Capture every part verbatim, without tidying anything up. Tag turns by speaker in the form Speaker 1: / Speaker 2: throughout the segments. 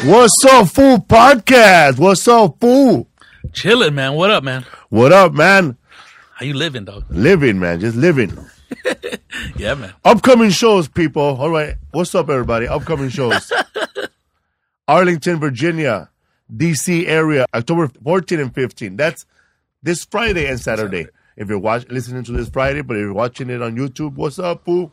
Speaker 1: What's up, fool podcast? What's up, fool?
Speaker 2: Chilling, man. What up, man?
Speaker 1: What up, man?
Speaker 2: How you living, dog?
Speaker 1: Living, man. Just living.
Speaker 2: Yeah, man.
Speaker 1: Upcoming shows, people. All right. What's up, everybody? Upcoming shows. Arlington, Virginia, D C area, October fourteenth and fifteenth. That's this Friday and Saturday. Saturday. If you're watching, listening to this Friday, but if you're watching it on YouTube, what's up, fool?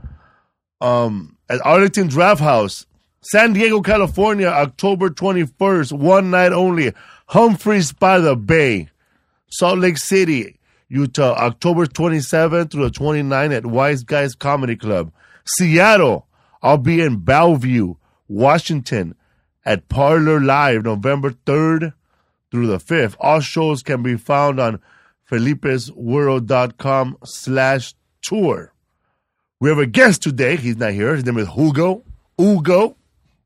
Speaker 1: Um, at Arlington Draft House, San Diego, California, October twenty-first, one night only. Humphreys by the Bay. Salt Lake City, Utah, October twenty-seventh through the twenty-ninth at Wise Guys Comedy Club. Seattle, I'll be in Bellevue, Washington at Parlor Live, November third through the fifth. All shows can be found on felipesworld.com slash tour. We have a guest today. He's not here. His name is Hugo. Hugo.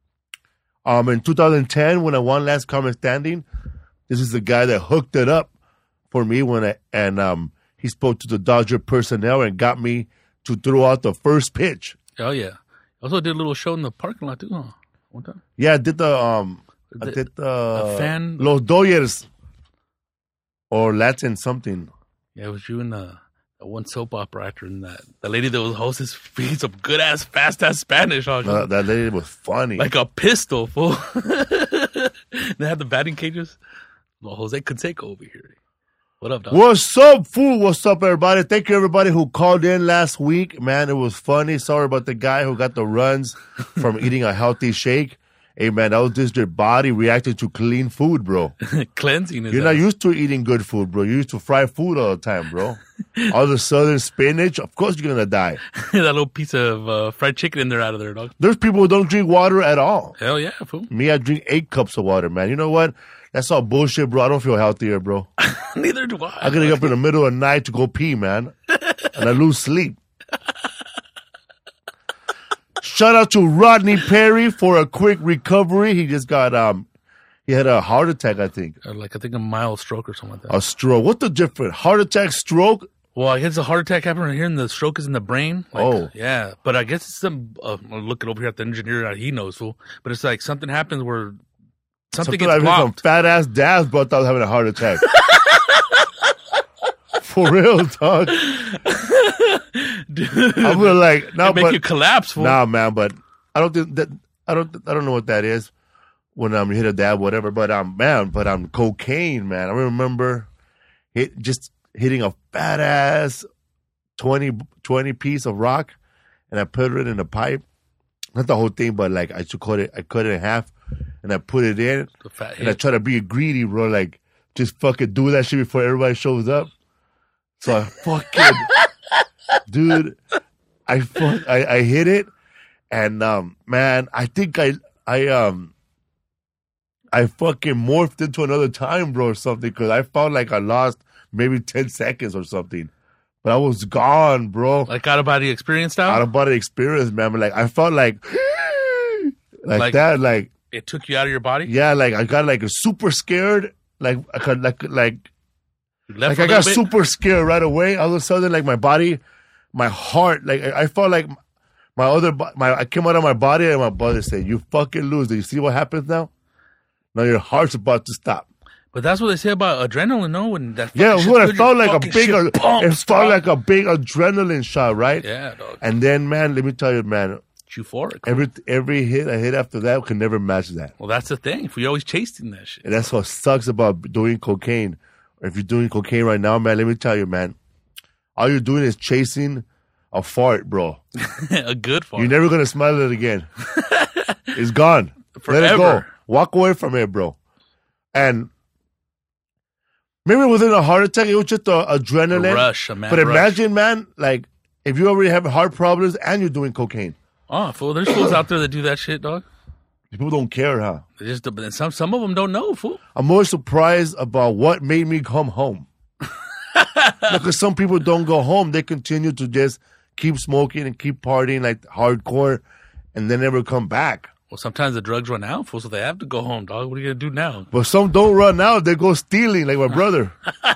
Speaker 1: Um, in two thousand ten, when I won Last Comic Standing, this is the guy that hooked it up for me when I, and um, he spoke to the Dodger personnel and got me to throw out the first pitch.
Speaker 2: Oh, yeah. Also did a little show in the parking lot, too, huh? One time.
Speaker 1: Yeah, I did the, um,
Speaker 2: the
Speaker 1: I did the
Speaker 2: fan.
Speaker 1: Los Dodgers or Latin something.
Speaker 2: Yeah, it was you and the, the one soap opera actor and that the lady that was hosting speaking some good ass, fast ass Spanish. Huh?
Speaker 1: Uh, that lady was funny.
Speaker 2: Like a pistol, fool. They had the batting cages. Well, Jose Canseco over here. What up, dog?
Speaker 1: What's up, fool? What's up, everybody? Thank you, everybody who called in last week. Man, it was funny. Sorry about the guy who got the runs from eating a healthy shake. Hey, man, that was just your body reacting to clean food, bro.
Speaker 2: Cleansing is
Speaker 1: You're not used to eating good food, bro. You used to fry food all the time, bro. All the southern spinach, of course you're going to die.
Speaker 2: That little piece of uh, fried chicken in there out of there, dog.
Speaker 1: There's people who don't drink water at all.
Speaker 2: Hell yeah, fool.
Speaker 1: Me, I drink eight cups of water, man. You know what? That's all bullshit, bro. I don't feel healthier, bro.
Speaker 2: Neither do I.
Speaker 1: I gotta get up in the middle of the night to go pee, man. And I lose sleep. Shout out to Rodney Perry for a quick recovery. He just got, um, he had a heart attack, I think.
Speaker 2: Or like, I think a mild stroke or something like that.
Speaker 1: A stroke. What's the difference? Heart attack, stroke?
Speaker 2: Well, I guess a heart attack happened right here, and the stroke is in the brain. Like,
Speaker 1: oh.
Speaker 2: Yeah. But I guess it's some, uh, I'll look it over here at the engineer. He knows, fool. But it's like something happens where something, something gets like blocked.
Speaker 1: Some fat ass dads brought out having a heart attack. For real, dog.
Speaker 2: Dude,
Speaker 1: I'm gonna like now,
Speaker 2: make
Speaker 1: but,
Speaker 2: you collapse. Fool.
Speaker 1: Nah, man, but I don't think that I don't I don't know what that is when I'm um, hit a dab, whatever. But I'm um, man, but I'm um, cocaine, man. I remember hit just hitting a fat ass twenty, twenty piece of rock, and I put it in a pipe. Not the whole thing, but like I just cut it. I cut it in half, and I put it in,
Speaker 2: the fat
Speaker 1: and
Speaker 2: hit.
Speaker 1: I try to be greedy, bro. Like just fucking do that shit before everybody shows up. So I fucking, dude, I, fuck, I I hit it, and um, man, I think I I um, I fucking morphed into another time, bro, or something, because I felt like I lost maybe ten seconds or something, but I was gone, bro.
Speaker 2: Like out of body experience, style.
Speaker 1: Out of body experience, man. But like I felt like, like, like that, like
Speaker 2: it took you out of your body.
Speaker 1: Yeah, like I got like super scared, like I could like like. Like I got
Speaker 2: bit?
Speaker 1: super scared right away. All of a sudden, like my body, my heart, like I, I felt like my other, my I came out of my body and my body said, "You fucking lose." Do you see what happens now? Now your heart's about to stop.
Speaker 2: But that's what they say about adrenaline, no? When that
Speaker 1: yeah, it was what it felt like a big,
Speaker 2: a,
Speaker 1: it felt like a big adrenaline shot, right?
Speaker 2: Yeah, dog.
Speaker 1: And then, man, let me tell you, man,
Speaker 2: it's euphoric.
Speaker 1: Every every hit I hit after that can never match that.
Speaker 2: Well, that's the thing. You're always chasing that shit.
Speaker 1: And that's what sucks about doing cocaine. If you're doing cocaine right now, man, let me tell you, man, all you're doing is chasing a fart, bro.
Speaker 2: A good fart.
Speaker 1: You're never going to smell it again. It's gone.
Speaker 2: Forever.
Speaker 1: Let it go. Walk away from it, bro. And maybe within a heart attack, it was just a adrenaline.
Speaker 2: A rush, a mad
Speaker 1: But
Speaker 2: rush.
Speaker 1: imagine, man, like, if you already have heart problems and you're doing cocaine.
Speaker 2: Oh, fool. There's fools out there that do that shit, dog.
Speaker 1: People don't care, huh?
Speaker 2: They just, some some of them don't know, fool.
Speaker 1: I'm more surprised about what made me come home. Because some people don't go home. They continue to just keep smoking and keep partying like hardcore and they never come back.
Speaker 2: Well, sometimes the drugs run out, fool, so they have to go home, dog. What are you going to do now?
Speaker 1: But some don't run out. They go stealing like my brother.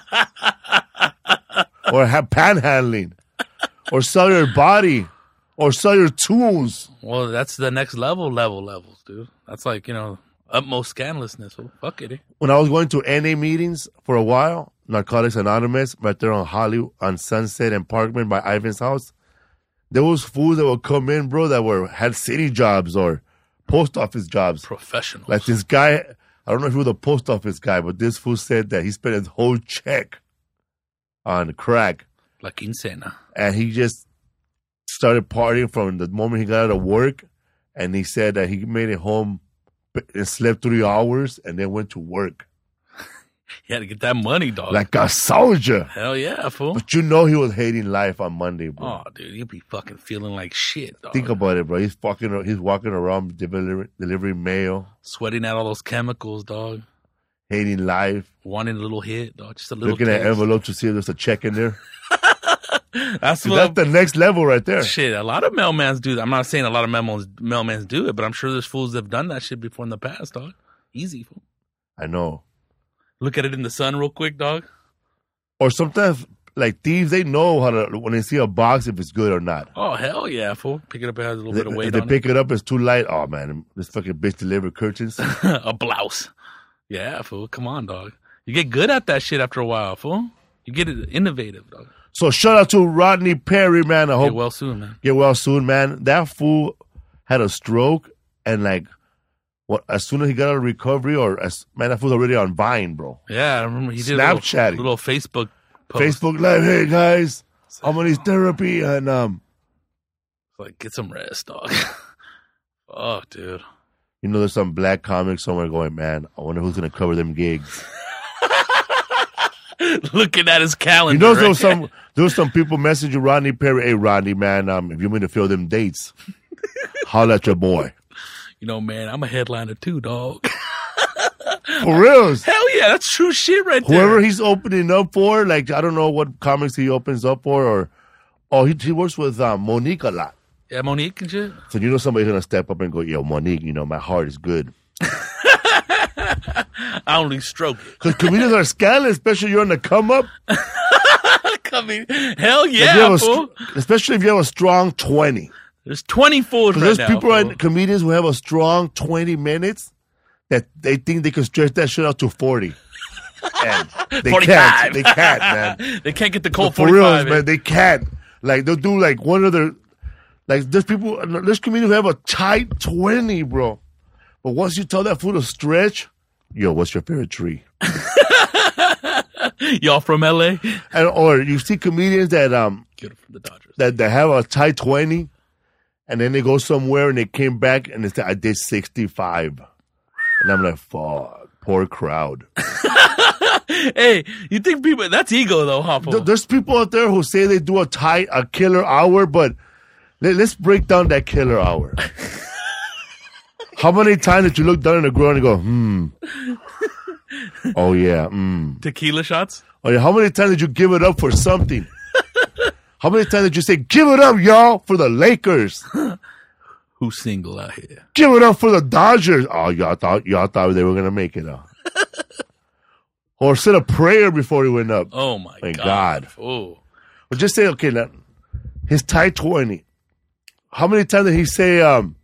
Speaker 1: Or have panhandling. Or sell your body. Or sell your tools.
Speaker 2: Well, that's the next level, level, levels, dude. That's like, you know, Utmost scandalousness. Well, fuck it. Eh?
Speaker 1: When I was going to N A meetings for a while, Narcotics Anonymous, right there on Hollywood, on Sunset and Parkman by Ivan's house, there was fools that would come in, bro, that were had city jobs or post office jobs.
Speaker 2: Professionals.
Speaker 1: Like this guy, I don't know if he was a post office guy, but this fool said that he spent his whole check on crack.
Speaker 2: La quincena.
Speaker 1: And he just started partying from the moment he got out of work. And he said that he made it home and slept three hours and then went to work.
Speaker 2: He had to get that money, dog.
Speaker 1: Like a soldier.
Speaker 2: Hell yeah, fool.
Speaker 1: But you know he was hating life on Monday, bro.
Speaker 2: Oh, dude, you'd be fucking feeling like shit, dog.
Speaker 1: Think about it, bro. He's fucking, he's walking around delivering, delivering mail.
Speaker 2: Sweating out all those chemicals, dog.
Speaker 1: Hating life.
Speaker 2: Wanting a little hit, dog. Just a little
Speaker 1: Looking
Speaker 2: taste.
Speaker 1: at envelopes to see if there's a check in there.
Speaker 2: That's,
Speaker 1: See,
Speaker 2: what
Speaker 1: that's the next level right there.
Speaker 2: Shit, a lot of mailmans do that. I'm not saying a lot of mailmans, mailmans do it, but I'm sure there's fools that have done that shit before in the past, dog. Easy, fool.
Speaker 1: I know.
Speaker 2: Look at it in the sun real quick, dog.
Speaker 1: Or sometimes, like thieves, they know how to, when they see a box, if it's good or not.
Speaker 2: Oh, hell yeah, fool. Pick it up, it has a little
Speaker 1: If
Speaker 2: bit of weight
Speaker 1: if they
Speaker 2: on
Speaker 1: pick it up, it's too light. Oh, man, this fucking bitch delivered curtains.
Speaker 2: it. A blouse. Yeah, fool. Come on, dog. You get good at that shit after a while, fool. You get it innovative, dog.
Speaker 1: So shout out to Rodney Perry, man. I hope
Speaker 2: Get well soon, man.
Speaker 1: get well soon, man. That fool had a stroke, and like, what? As soon as he got out of recovery, or as man, that fool's already on Vine, bro.
Speaker 2: Yeah, I remember he did
Speaker 1: Snapchatting.
Speaker 2: a little, little Facebook post.
Speaker 1: Facebook Live, hey guys, I'm on his therapy, and um,
Speaker 2: Like, get some rest, dog. Fuck, dude.
Speaker 1: you know, there's some black comic somewhere going, man. I wonder who's gonna cover them gigs.
Speaker 2: Looking at his calendar.
Speaker 1: You know, there
Speaker 2: right?
Speaker 1: was some there was some people messaging Rodney Perry, hey Rodney, man, um, if you want to fill them dates, holla at your boy.
Speaker 2: You know, man, I'm a headliner too, dog.
Speaker 1: For reals.
Speaker 2: Hell yeah, that's true shit right there.
Speaker 1: Whoever he's opening up for, like I don't know what comics he opens up for, or oh, he he works with um, Monique a lot.
Speaker 2: Yeah, Monique and shit.
Speaker 1: So you know somebody's gonna step up and go, yo, Monique, you know my heart is good.
Speaker 2: I only stroke it.
Speaker 1: Because comedians are scandalous, especially you're on the come up.
Speaker 2: Coming, hell
Speaker 1: If you
Speaker 2: yeah,
Speaker 1: have a
Speaker 2: fool.
Speaker 1: str- especially if you have a strong twenty.
Speaker 2: There's twenty fools right
Speaker 1: There's
Speaker 2: now.
Speaker 1: people,
Speaker 2: fool.
Speaker 1: right, comedians who have a strong twenty minutes that they think they can stretch that shit out to forty. And they
Speaker 2: forty-five.
Speaker 1: can't. They can't, man.
Speaker 2: They can't get the cold
Speaker 1: For real,
Speaker 2: forty-five.
Speaker 1: man, they can't. Like they'll do like one of their, like there's people, there's comedians who have a tight twenty, bro. But once you tell that fool to stretch, yo, what's your favorite tree?
Speaker 2: Y'all from L A?
Speaker 1: And or you see comedians that um
Speaker 2: Get it from the Dodgers.
Speaker 1: that, that have a tight twenty, and then they go somewhere and they came back and they say I did sixty-five, and I'm like, fuck, poor crowd.
Speaker 2: Hey, you think people, that's ego though, huh, fool?
Speaker 1: Th- There's people out there who say they do a tight a killer hour, but let, let's break down that killer hour. How many times did you look down in the ground and go, hmm? Oh yeah, hmm.
Speaker 2: Tequila shots?
Speaker 1: Oh yeah. How many times did you give it up for something? How many times did you say, give it up, y'all, for the Lakers?
Speaker 2: Who's single out here?
Speaker 1: Give it up for the Dodgers. Oh, y'all thought y'all thought they were gonna make it up. Or said a prayer before he went up.
Speaker 2: Oh my
Speaker 1: Thank
Speaker 2: God.
Speaker 1: God.
Speaker 2: Oh.
Speaker 1: But just say, okay, now, his tight twenty. How many times did he say, um,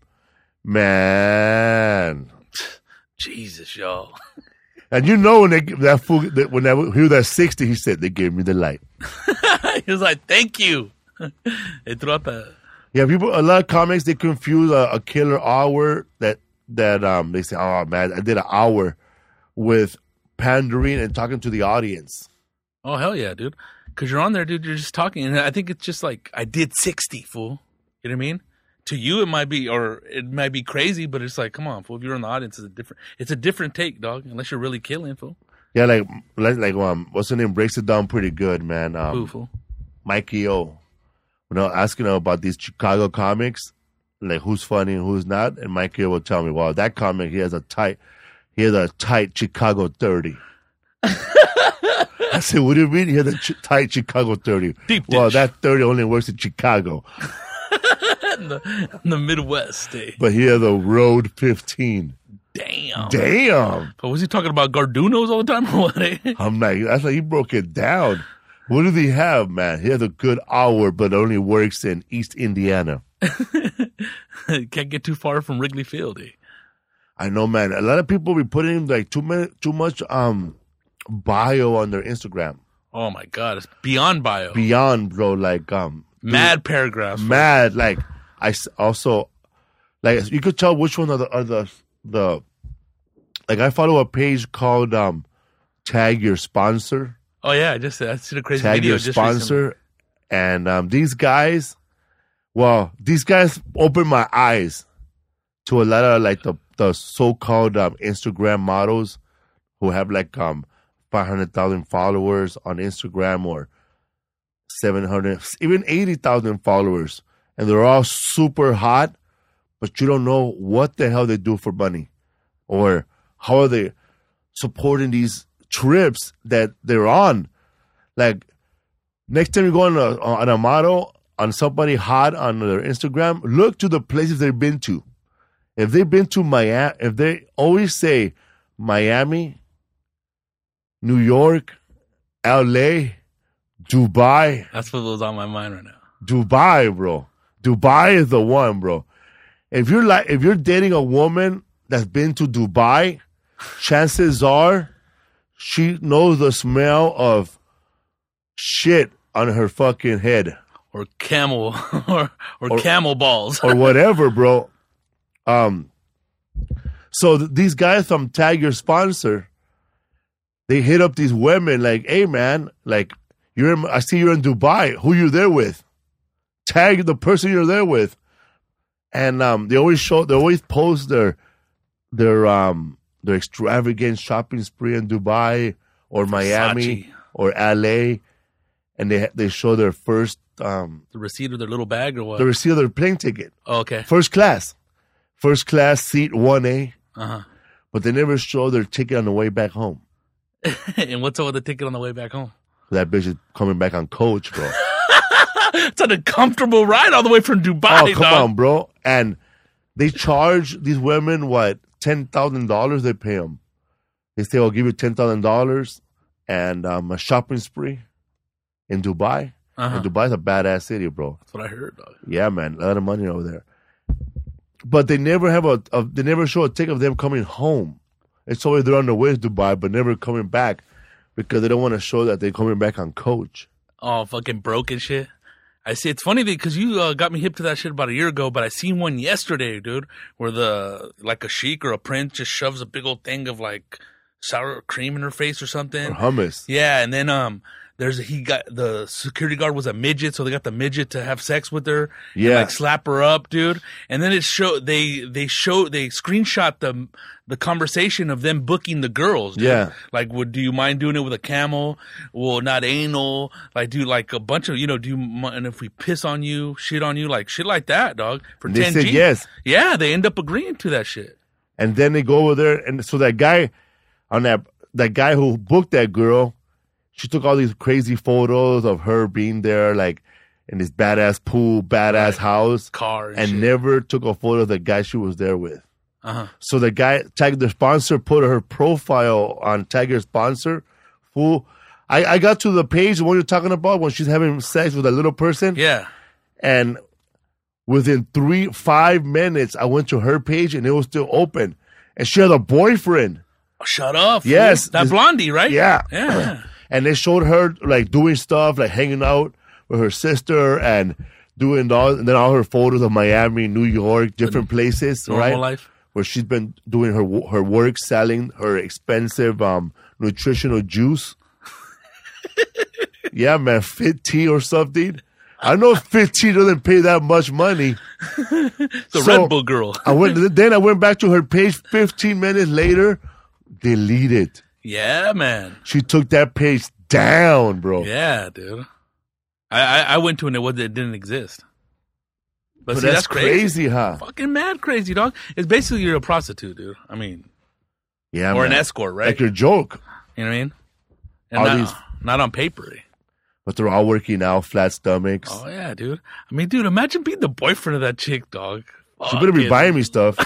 Speaker 1: man?
Speaker 2: Jesus, y'all.
Speaker 1: And you know when they that fool that when that he was at sixty, he said they gave me the light.
Speaker 2: He was like, thank you. They threw out the.
Speaker 1: Yeah, people. A lot of comics they confuse a, a killer hour that that um they say, oh man, I did an hour with pandering and talking to the audience.
Speaker 2: Oh, hell yeah, dude. Because you're on there, dude. You're just talking. And I think it's just like, I did sixty, fool. You know what I mean? To you, it might be, or it might be crazy, but it's like, come on, fool. If you're in the audience, it's a different, it's a different take, dog. Unless you're really killing, fool.
Speaker 1: Yeah, like like like um, what's her name breaks it down pretty good, man. Um,
Speaker 2: Who, fool?
Speaker 1: Mikey O. When I was asking him about these Chicago comics, like who's funny and who's not, and Mikey O will tell me, well, that comic he has a tight, he has a tight Chicago thirty. I said, what do you mean he has a ch- tight Chicago thirty?
Speaker 2: Deep
Speaker 1: well,
Speaker 2: dish.
Speaker 1: that thirty only works in Chicago,
Speaker 2: in, the, in the Midwest, eh?
Speaker 1: but he has a Road fifteen.
Speaker 2: Damn.
Speaker 1: Damn.
Speaker 2: But was he talking about Gardunos all the time or what, eh?
Speaker 1: I'm like, that's like he broke it down. What does he have, man? He has a good hour, but only works in East Indiana.
Speaker 2: Can't get too far from Wrigley Field, eh?
Speaker 1: I know, man. A lot of people be putting like too many, too much um bio on their Instagram.
Speaker 2: Oh my god, it's beyond bio.
Speaker 1: Beyond, bro. Like um,
Speaker 2: Mad paragraphs.
Speaker 1: mad. Like I s- also like you could tell which one are the are the the like I follow a page called um Tag Your Sponsor.
Speaker 2: Oh yeah, I just I see a crazy
Speaker 1: Tag
Speaker 2: video
Speaker 1: Your
Speaker 2: just
Speaker 1: Sponsor,
Speaker 2: recently.
Speaker 1: and um these guys, well, these guys opened my eyes to a lot of like the the so-called um, Instagram models who have like um five hundred thousand followers on Instagram or seven hundred, even eighty thousand followers, and they're all super hot, but you don't know what the hell they do for money or how are they supporting these trips that they're on. Like next time you go on a, on a model, on somebody hot on their Instagram, look to the places they've been to. If they've been to Miami, if they always say Miami, New York, L A, Dubai.
Speaker 2: That's what was on my mind right now.
Speaker 1: Dubai, bro. Dubai is the one, bro. If you're like, if you're dating a woman that's been to Dubai, chances are she knows the smell of shit on her fucking head
Speaker 2: Or camel or or,
Speaker 1: Or-
Speaker 2: camel balls.
Speaker 1: or whatever, bro. Um, so th- these guys from Tag Your Sponsor, they hit up these women like, "Hey, man, like you're, in, I see you're in Dubai. Who you there with? Tag the person you're there with." And um, they always show, they always post their their um their extravagant shopping spree in Dubai or Miami
Speaker 2: Versace.
Speaker 1: or L A, and they they show their first um
Speaker 2: The receipt of their little bag or what?
Speaker 1: the receipt of their plane ticket,
Speaker 2: Oh, okay.
Speaker 1: first class, first class seat one A.
Speaker 2: Uh-huh.
Speaker 1: But they never show their ticket on the way back home.
Speaker 2: And what's up with the ticket on the way back home?
Speaker 1: That bitch is coming back on coach, bro.
Speaker 2: It's an uncomfortable ride all the way from Dubai.
Speaker 1: Oh, come
Speaker 2: dog.
Speaker 1: on, bro. And they charge these women, what, ten thousand dollars they pay them. They say, I'll give you ten thousand dollars and um, a shopping spree in Dubai.
Speaker 2: Uh-huh.
Speaker 1: And Dubai's a badass city, bro.
Speaker 2: That's what I heard, dog.
Speaker 1: Yeah, man. A lot of money over there. But they never have a, a they never show a ticket of them coming home. It's always they're on the way to Dubai, but never coming back because they don't want to show that they're coming back on coach.
Speaker 2: Oh, fucking broke and shit. I see. It's funny because you uh, got me hip to that shit about a year ago, but I seen one yesterday, dude, where the like a sheik or a prince just shoves a big old thing of like sour cream in her face or something.
Speaker 1: Or hummus.
Speaker 2: Yeah, and then um, there's he got the security guard was a midget, so they got the midget to have sex with her. and,
Speaker 1: Yeah.
Speaker 2: like slap her up, dude. And then it show they they show they screenshot the the conversation of them booking the girls. Dude.
Speaker 1: Yeah.
Speaker 2: Like, would do you mind doing it with a camel? Well, not anal. Like, do like a bunch of you know? Do you mind if we piss on you, shit on you, like shit like that, dog? For
Speaker 1: They
Speaker 2: ten
Speaker 1: said
Speaker 2: G.
Speaker 1: yes.
Speaker 2: Yeah, they end up agreeing to that shit.
Speaker 1: And then they go over there, and so that guy on that that guy who booked that girl, she took all these crazy photos of her being there, like in this badass pool, badass
Speaker 2: Right.
Speaker 1: house,
Speaker 2: Car and,
Speaker 1: and
Speaker 2: shit.
Speaker 1: never took a photo of the guy she was there with.
Speaker 2: Uh-huh.
Speaker 1: So the guy, Tag the Sponsor, put her profile on Tag Your Sponsor. Fool, I, I got to the page, the one you're talking about, when she's having sex with a little person.
Speaker 2: Yeah.
Speaker 1: And within three, five minutes, I went to her page and it was still open. And she had a boyfriend.
Speaker 2: Oh, shut up. fool.
Speaker 1: Yes.
Speaker 2: That
Speaker 1: This-
Speaker 2: blondie, right?
Speaker 1: Yeah.
Speaker 2: Yeah.
Speaker 1: And they showed her like doing stuff, like hanging out with her sister and doing all, and then all her photos of Miami, New York, different places,
Speaker 2: Normal
Speaker 1: right?
Speaker 2: life.
Speaker 1: Where she's been doing her wo- her work, selling her expensive um, nutritional juice. Yeah, man, Fit Tea or something. I know Fit Tea doesn't pay that much money.
Speaker 2: The
Speaker 1: So-
Speaker 2: Red Bull girl.
Speaker 1: I went then I went back to her page. Fifteen minutes later, deleted.
Speaker 2: Yeah, man.
Speaker 1: She took that page down, bro.
Speaker 2: Yeah, dude. I, I, I went to it and it, was, it didn't exist. But,
Speaker 1: But
Speaker 2: see,
Speaker 1: that's,
Speaker 2: that's crazy.
Speaker 1: crazy, huh?
Speaker 2: Fucking mad crazy, dog. It's basically you're a prostitute, dude. I mean,
Speaker 1: Yeah,
Speaker 2: or
Speaker 1: man.
Speaker 2: an escort, right?
Speaker 1: Like your joke.
Speaker 2: You know what I mean? And
Speaker 1: All
Speaker 2: not,
Speaker 1: these-
Speaker 2: not on paper.
Speaker 1: But they're all working out, flat stomachs.
Speaker 2: Oh, yeah, dude. I mean, dude, imagine being the boyfriend of that chick, dog.
Speaker 1: She better be
Speaker 2: Fucking-
Speaker 1: buying me stuff.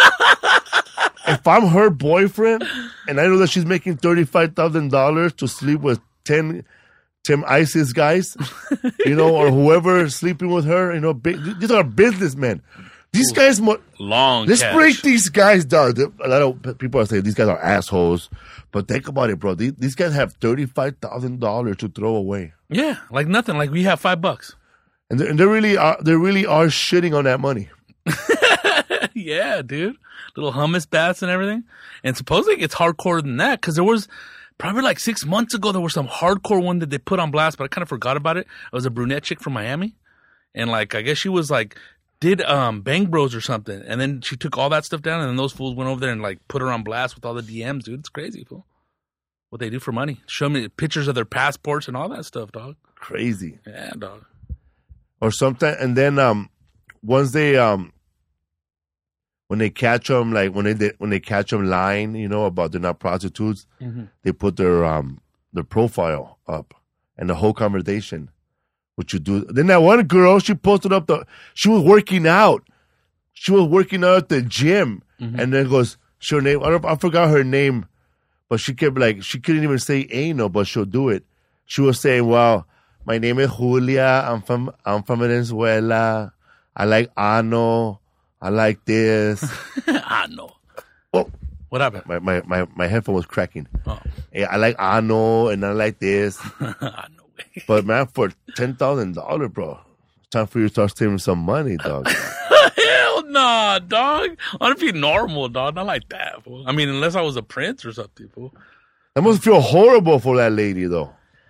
Speaker 1: If I'm her boyfriend and I know that she's making thirty-five thousand dollars to sleep with ten, ten ISIS guys, you know, or whoever is sleeping with her, you know, big, these are businessmen. These guys, mo-
Speaker 2: Long
Speaker 1: let's
Speaker 2: cash.
Speaker 1: break these guys down. A lot of people are saying these guys are assholes, but think about it, bro. These, these guys have thirty-five thousand dollars to throw away,
Speaker 2: Yeah, like nothing. Like we have five bucks.
Speaker 1: and they, and they really are. They really are shitting on that money.
Speaker 2: Yeah, dude. Little hummus baths and everything. And supposedly it's hardcore than that because there was probably like six months ago there was some hardcore one that they put on blast, but I kind of forgot about it. It was a brunette chick from Miami, and like I guess she was like. Did um Bang Bros or something, and then she took all that stuff down, and then those fools went over there and like put her on blast with all the D Ms, dude. It's crazy, fool. What they do for money? Show me pictures of their passports and all that stuff, dog.
Speaker 1: Crazy.
Speaker 2: Yeah, dog.
Speaker 1: Or something, and then um, once they um, when they catch them, like when they when they catch them lying, you know, about they're not prostitutes,
Speaker 2: Mm-hmm.
Speaker 1: they put their um their profile up and the whole conversation. What you do? Then that one girl, she posted up the. She was working out. She was working out at the gym,
Speaker 2: Mm-hmm.
Speaker 1: and then goes, "Her name. I, don't, I forgot her name, but she kept like she couldn't even say anal, but she'll do it. She was saying, "Well, my name is Julia. I'm from I'm from Venezuela. I like ano. I like this."
Speaker 2: I know.
Speaker 1: Oh,
Speaker 2: What happened?
Speaker 1: my my my my headphone was cracking.
Speaker 2: Oh.
Speaker 1: Yeah, I like ano, and I like this.
Speaker 2: I know.
Speaker 1: But man, for ten thousand dollars, bro, it's time for you to start saving some money, dog.
Speaker 2: Hell nah, dog. I want to be normal, dog. Not like that, fool. I mean, unless I was a prince or something, fool.
Speaker 1: That must feel horrible for that lady, though.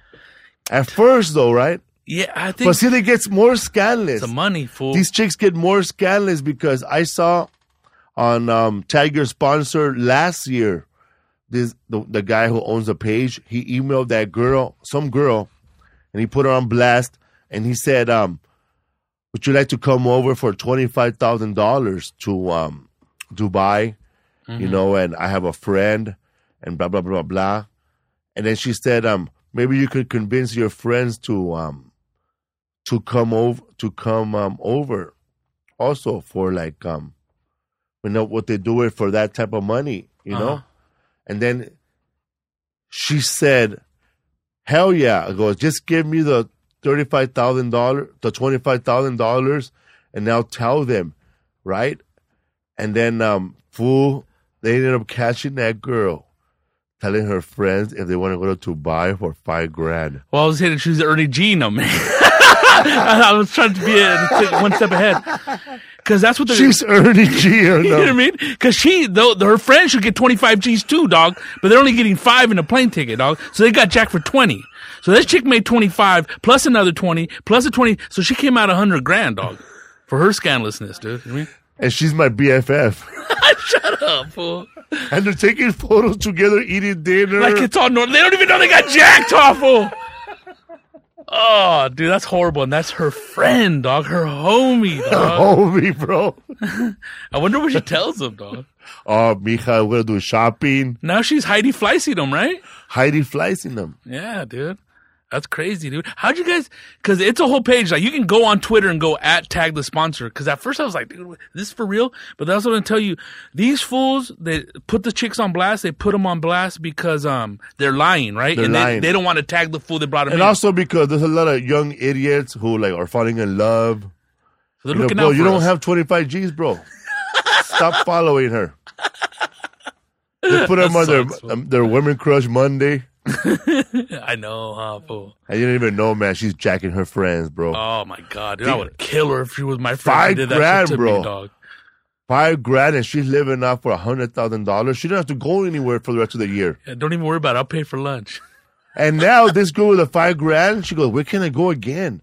Speaker 1: At first, though, right?
Speaker 2: Yeah, I think
Speaker 1: But see, it gets more scandalous.
Speaker 2: it's the money, fool.
Speaker 1: These chicks get more scandalous because I saw on um, Tag Your Sponsor last year, this the, the guy who owns the page, he emailed that girl, some girl, and he put her on blast, and he said, um, would you like to come over for twenty-five thousand dollars to um, Dubai,
Speaker 2: Mm-hmm.
Speaker 1: you know, and I have a friend, and blah, blah, blah, blah. And then she said, um, maybe you could convince your friends to um, to come over, to come um, over also for like, um, you know, what they do it for that type of money, you know?
Speaker 2: Uh-huh.
Speaker 1: And then she said, hell yeah. I go, just give me the thirty-five thousand dollars, the twenty-five thousand dollars, and I'll tell them, right? And then, um, fool, they ended up catching that girl, telling her friends if they want to go to Dubai for five grand.
Speaker 2: Well, I was hitting she's Ernie G, no man. I was trying to be a, to take one step ahead. Because that's what the
Speaker 1: She's Ernie G or
Speaker 2: You know what I
Speaker 1: no.
Speaker 2: mean? Because she, though, her friend should get twenty-five G's too, dog. But they're only getting five in a plane ticket, dog. So they got jacked for twenty. So this chick made twenty-five plus another twenty plus a twenty. So she came out a hundred grand, dog, for her scandalousness, dude. You know what I mean?
Speaker 1: And she's my B F F.
Speaker 2: Shut up, fool.
Speaker 1: And they're taking photos together, eating dinner.
Speaker 2: Like it's all normal. They don't even know they got jacked off, fool. Oh, dude, that's horrible. And that's her friend, dog. Her homie, dog.
Speaker 1: Homie, bro.
Speaker 2: I wonder what she tells them, dog.
Speaker 1: Oh, mija, we're going to do shopping.
Speaker 2: Now she's Heidi Fleißing them, right?
Speaker 1: Heidi Fleißing them.
Speaker 2: Yeah, dude. That's crazy, dude. How'd you guys, because it's a whole page. Like, you can go on Twitter and go at tag the sponsor. Because at first I was like, dude, is this for real? But that's what I'm going to tell you. These fools, they put the chicks on blast. They put them on blast because um they're lying, right?
Speaker 1: They're
Speaker 2: and
Speaker 1: lying.
Speaker 2: They, they don't want to tag the fool that brought them
Speaker 1: And
Speaker 2: in.
Speaker 1: also because there's a lot of young idiots who like are falling in love.
Speaker 2: so they're
Speaker 1: You know,
Speaker 2: looking
Speaker 1: bro,
Speaker 2: out for
Speaker 1: you don't
Speaker 2: us.
Speaker 1: have twenty-five G's, bro. Stop following her. They put them
Speaker 2: That
Speaker 1: on their,
Speaker 2: sucks, fool.
Speaker 1: um, their Women Crush Monday.
Speaker 2: I know, huh, fool.
Speaker 1: And you don't even know, man. She's jacking her friends, bro.
Speaker 2: Oh, my God, dude. I would kill her if she was my friend. who
Speaker 1: Five
Speaker 2: did that
Speaker 1: grand,
Speaker 2: shit to
Speaker 1: bro.
Speaker 2: Me, dog.
Speaker 1: Five grand and she's living off for a hundred thousand dollars. She don't have to go anywhere for the rest of the year.
Speaker 2: Yeah, don't even worry about it. I'll pay for lunch.
Speaker 1: And now this girl with the five grand, she goes, where can I go again?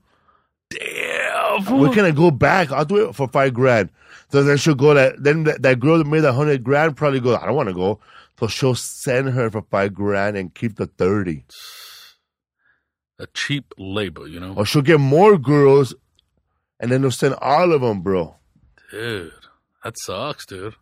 Speaker 2: Damn, fool.
Speaker 1: Where can I go back? I'll do it for five grand. So then she'll go that, then that, that girl that made a hundred grand probably goes, I don't want to go. So she'll send her for five grand and keep the thirty.
Speaker 2: A cheap labor, you know?
Speaker 1: Or she'll get more girls and then they'll send all of them, bro.
Speaker 2: Dude, that sucks, dude.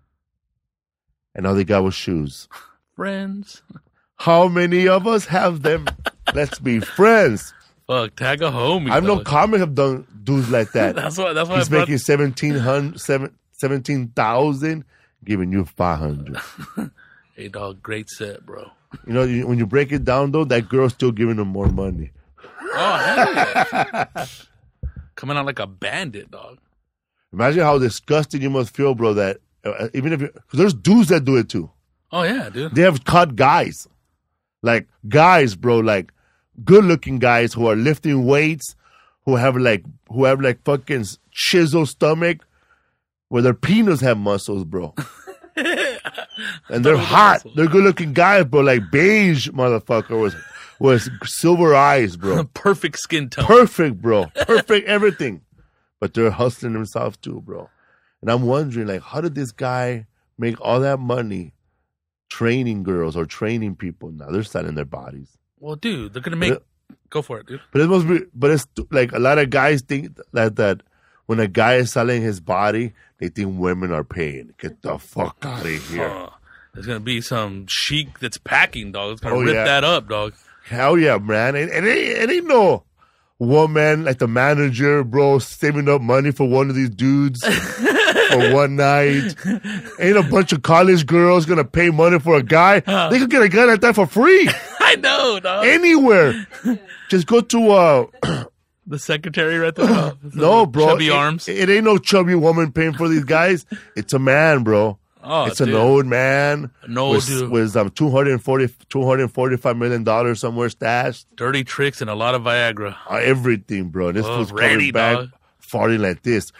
Speaker 1: And all they got was shoes.
Speaker 2: Friends.
Speaker 1: How many of us have them? Let's be friends.
Speaker 2: Fuck, tag a homie.
Speaker 1: I've known
Speaker 2: dog.
Speaker 1: comics have done dudes like that.
Speaker 2: That's why. That's why
Speaker 1: He's
Speaker 2: I brought,
Speaker 1: making seventeen hundred, seventeen thousand, giving you five hundred.
Speaker 2: Hey, dog, great set, bro.
Speaker 1: You know, you, when you break it down, though, that girl's still giving him more money.
Speaker 2: Oh, hell yeah. Coming out like a bandit, dog.
Speaker 1: Imagine how disgusting you must feel, bro. That uh, even if you, cause there's dudes that do it too.
Speaker 2: Oh yeah, dude.
Speaker 1: They have caught guys, like guys, bro, like good-looking guys who are lifting weights, who have like who have like fucking chisel stomach, where their penis have muscles, bro. And they're hot. They're good-looking guys, bro, like beige motherfucker with with silver eyes, bro.
Speaker 2: Perfect skin tone.
Speaker 1: Perfect, bro. Perfect everything. But they're hustling themselves too, bro. And I'm wondering, like, how did this guy make all that money training girls or training people? Now they're selling their bodies.
Speaker 2: Well, dude, they're gonna make. It, go for it, dude.
Speaker 1: But it must be. But it's like a lot of guys think that that when a guy is selling his body, they think women are paying. Get the fuck out of here.
Speaker 2: Uh, there's gonna be some chic that's packing, dog. It's gonna
Speaker 1: Oh,
Speaker 2: rip
Speaker 1: yeah.
Speaker 2: that up, dog.
Speaker 1: Hell yeah, man. And, and, it, and ain't no woman, like the manager, bro, saving up money for one of these dudes for one night. Ain't a bunch of college girls gonna pay money for a guy. They could get a guy like that for free.
Speaker 2: I know, dog.
Speaker 1: Anywhere. Just go to, uh,
Speaker 2: The secretary right there. Oh,
Speaker 1: no, bro.
Speaker 2: Chubby
Speaker 1: it,
Speaker 2: arms.
Speaker 1: It, it ain't no chubby woman paying for these guys. It's a man, bro.
Speaker 2: Oh,
Speaker 1: it's
Speaker 2: dude.
Speaker 1: an old man
Speaker 2: An old
Speaker 1: with,
Speaker 2: dude.
Speaker 1: with um, two hundred forty, two hundred forty-five million dollars somewhere stashed.
Speaker 2: Dirty tricks and a lot of Viagra.
Speaker 1: Uh, everything, bro. This
Speaker 2: Oh,
Speaker 1: fool's
Speaker 2: ready,
Speaker 1: coming back,
Speaker 2: dog.
Speaker 1: farting like this.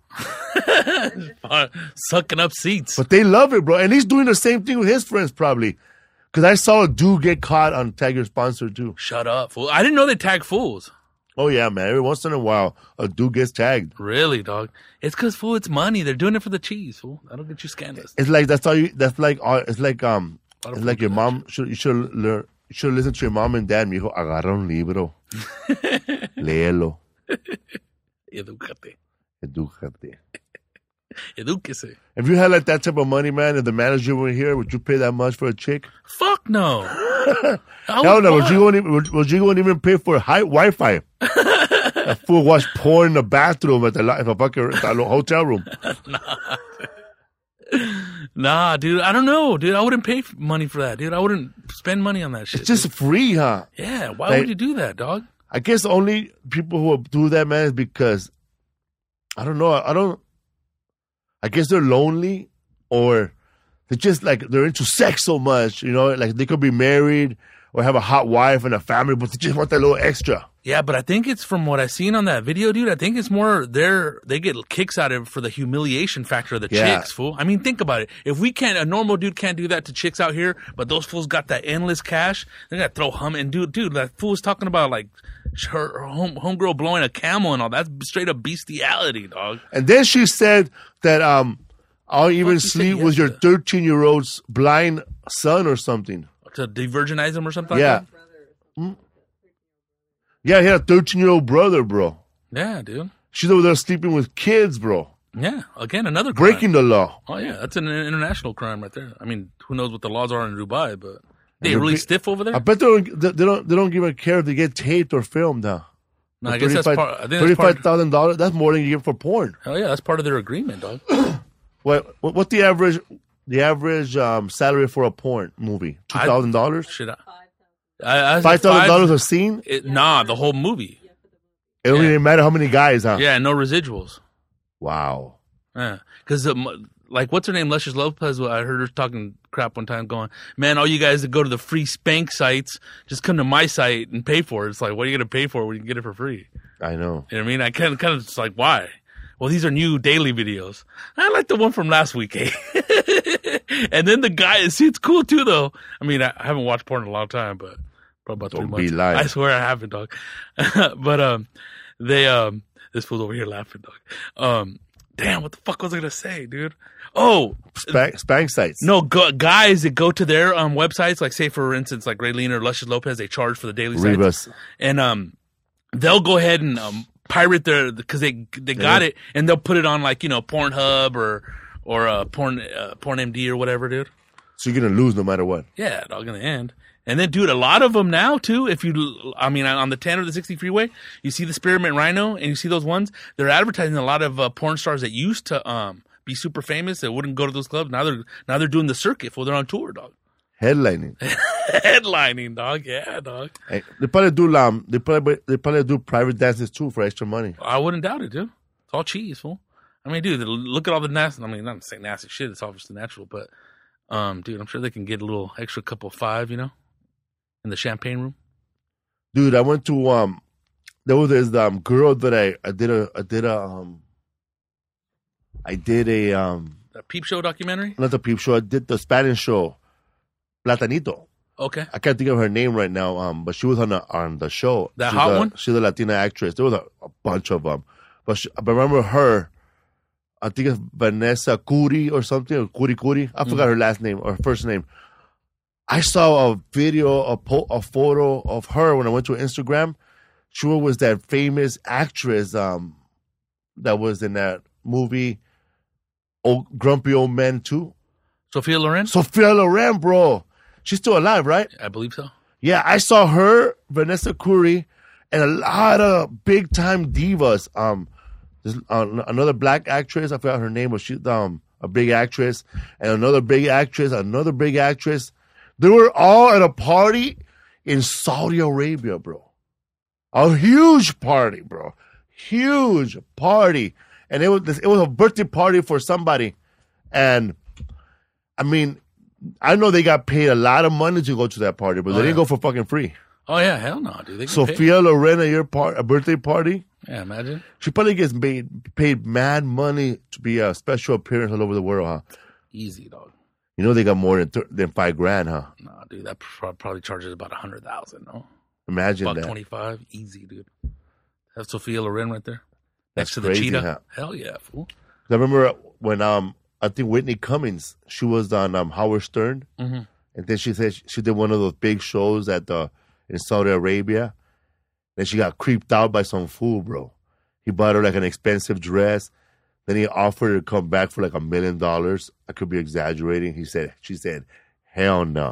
Speaker 2: Uh, sucking up seats.
Speaker 1: But they love it, bro. And he's doing the same thing with his friends, probably. Because I saw a dude get caught on Tag Your Sponsor, too.
Speaker 2: Shut up, fool. I didn't know they tag fools.
Speaker 1: Oh, yeah, man. Every once in a while, a dude gets tagged.
Speaker 2: Really, dog? It's because, fool, it's money. They're doing it for the cheese, fool. That'll get you scandalous.
Speaker 1: It's like, that's all you, that's like, uh, it's like, um,
Speaker 2: A lot of
Speaker 1: it's like
Speaker 2: food
Speaker 1: your
Speaker 2: do
Speaker 1: mom, should, you should learn, you should listen to your mom and dad. Mijo, agarra un libro. Léelo.
Speaker 2: Edúcate.
Speaker 1: Edúcate.
Speaker 2: Edúquese.
Speaker 1: If you had like that type of money, man, if the manager were here, would you pay that much for a chick?
Speaker 2: Fuck no.
Speaker 1: Hell no. Would you, won't even, would, would you won't even pay for high Wi-Fi? That fool watch porn in the bathroom at the, at the fucking at the hotel room.
Speaker 2: Nah, dude. I don't know, dude. I wouldn't pay f- money for that, dude. I wouldn't spend money on that shit.
Speaker 1: It's just
Speaker 2: dude.
Speaker 1: free, huh?
Speaker 2: Yeah. Why
Speaker 1: like-
Speaker 2: would you do that, dog?
Speaker 1: I guess only people who do that, man, is because, I don't know, I don't, I guess they're lonely or they're just like, they're into sex so much, you know, like they could be married or have a hot wife and a family, but they just want that little extra.
Speaker 2: Yeah, but I think it's from what I seen on that video, dude. I think it's more they're they get kicks out of it for the humiliation factor of the
Speaker 1: Yeah.
Speaker 2: chicks, fool. I mean, think about it. If we can't, a normal dude can't do that to chicks out here, but those fools got that endless cash. They got to throw hum and dude, dude. That fool's talking about like her, her home homegirl blowing a camel and all. That's straight up bestiality, dog.
Speaker 1: And then she said that, um, I'll even
Speaker 2: you say
Speaker 1: sleep
Speaker 2: yes
Speaker 1: with your
Speaker 2: to?
Speaker 1: thirteen year old's blind son or something.
Speaker 2: To de-virginize him or something.
Speaker 1: Yeah.
Speaker 2: Like
Speaker 1: Mm. Yeah, he had a thirteen year old brother, bro.
Speaker 2: that? Yeah, dude.
Speaker 1: She's over there sleeping with kids, bro.
Speaker 2: Yeah. Again, another crime.
Speaker 1: Breaking the law.
Speaker 2: Oh yeah, that's an international crime right there. I mean, who knows what the laws are in Dubai, but they
Speaker 1: they're
Speaker 2: really
Speaker 1: big-
Speaker 2: stiff over there.
Speaker 1: I bet they don't, they don't, they don't even care if they get taped or filmed now.
Speaker 2: No, I guess that's part. I think that's part.
Speaker 1: thirty-five thousand dollars, that's more than you get for porn.
Speaker 2: Oh yeah, that's part of their agreement, dog.
Speaker 1: What, what, what's the average, the average um, salary for a porn movie? two thousand dollars?
Speaker 2: Shit, I, I, I
Speaker 1: five thousand dollars a scene?
Speaker 2: It, nah, the whole movie.
Speaker 1: It don't
Speaker 2: Yeah.
Speaker 1: even matter how many guys, huh?
Speaker 2: Yeah, no residuals.
Speaker 1: Wow.
Speaker 2: Yeah, because like what's her name, Luscious Lopez? I heard her talking crap one time, going, "Man, all you guys that go to the free spank sites, just come to my site and pay for it." It's like, what are you gonna pay for when you can get it for free?
Speaker 1: I know.
Speaker 2: You know what I mean? I kind of, kind of just like, why? Well, these are new daily videos. I like the one from last week, eh? And then the guy, see, it's cool too, though. I mean, I, I haven't watched porn in a long time, but probably about three
Speaker 1: Don't
Speaker 2: months.
Speaker 1: be lying.
Speaker 2: I swear I haven't, dog. But um, they um, this fool's over here laughing, dog. Um, damn, what the fuck was I gonna say, dude? Oh,
Speaker 1: Spank, spank sites.
Speaker 2: no, go, guys that go to their um websites, like say for instance, like Raylene or Luscious Lopez, they charge for the daily sites,
Speaker 1: Rebus.
Speaker 2: and um, they'll go ahead and um pirate their because they they got
Speaker 1: Yeah.
Speaker 2: it, and they'll put it on like you know Pornhub or or uh, porn uh, porn M D or whatever, dude.
Speaker 1: So you're going to lose no matter what.
Speaker 2: Yeah, dog in the end. And then, dude, a lot of them now too. If you, I mean, on the ten or the sixty freeway, you see the Spearmint Rhino, and you see those ones. They're advertising a lot of uh, porn stars that used to um be super famous that wouldn't go to those clubs. Now they're now they're doing the circuit. Well, they're on tour, dog.
Speaker 1: Headlining.
Speaker 2: Headlining, dog. Yeah, dog.
Speaker 1: Hey, they probably do um, they probably they probably do private dances too for extra money.
Speaker 2: I wouldn't doubt it, dude. It's all cheese, fool. I mean, dude, look at all the nasty. I mean, not saying nasty shit. It's obviously natural, but um, dude, I'm sure they can get a little extra couple five, you know, in the champagne room.
Speaker 1: Dude, I went to um, there was this um girl that I I did a I did a um, I did a um.
Speaker 2: A Peep Show documentary?
Speaker 1: Not the Peep Show. I did the Spanish show, Platanito.
Speaker 2: Okay.
Speaker 1: I can't think of her name right now, um, but she was on the, on the show.
Speaker 2: That
Speaker 1: she's
Speaker 2: hot
Speaker 1: a,
Speaker 2: one?
Speaker 1: She's a Latina actress. There was a, a bunch of them. But, she, but I remember her, I think it's Vanessa Curi or something, or Curi Curi. I forgot mm. her last name or first name. I saw a video, a, po- a photo of her when I went to Instagram. She was that famous actress um, that was in that movie, Old, Grumpy Old Men two.
Speaker 2: Sophia Loren?
Speaker 1: Sophia Loren, bro. She's still alive, right?
Speaker 2: I believe so.
Speaker 1: Yeah, I saw her, Vanessa Curi, and a lot of big time divas. Um, there's uh, another black actress. I forgot her name, but she's um a big actress, and another big actress, another big actress. They were all at a party in Saudi Arabia, bro. A huge party, bro. Huge party, and it was it was a birthday party for somebody, and I mean. I know they got paid a lot of money to go to that party, but oh, they didn't yeah. go for fucking free.
Speaker 2: Oh, yeah. Hell no, dude. They
Speaker 1: Sophia paid. Loren at your part, a birthday party?
Speaker 2: Yeah, imagine.
Speaker 1: She probably gets paid, paid mad money to be a special appearance all over the world, huh?
Speaker 2: Easy, dog.
Speaker 1: You know they got more than th- than five grand, huh?
Speaker 2: Nah, dude. That probably charges about a hundred thousand, no?
Speaker 1: Imagine
Speaker 2: about
Speaker 1: that.
Speaker 2: twenty-five. Easy, dude. That's Sophia Loren right there.
Speaker 1: That's
Speaker 2: Next to
Speaker 1: crazy,
Speaker 2: the cheetah.
Speaker 1: Huh?
Speaker 2: Hell yeah, fool.
Speaker 1: I remember when um I think Whitney Cummings, she was on um, Howard Stern,
Speaker 2: mm-hmm.
Speaker 1: and then she said she, she did one of those big shows at the in Saudi Arabia. Then she got creeped out by some fool, bro. He bought her like an expensive dress. Then he offered her to come back for like a million dollars. I could be exaggerating. He said, she said, hell no.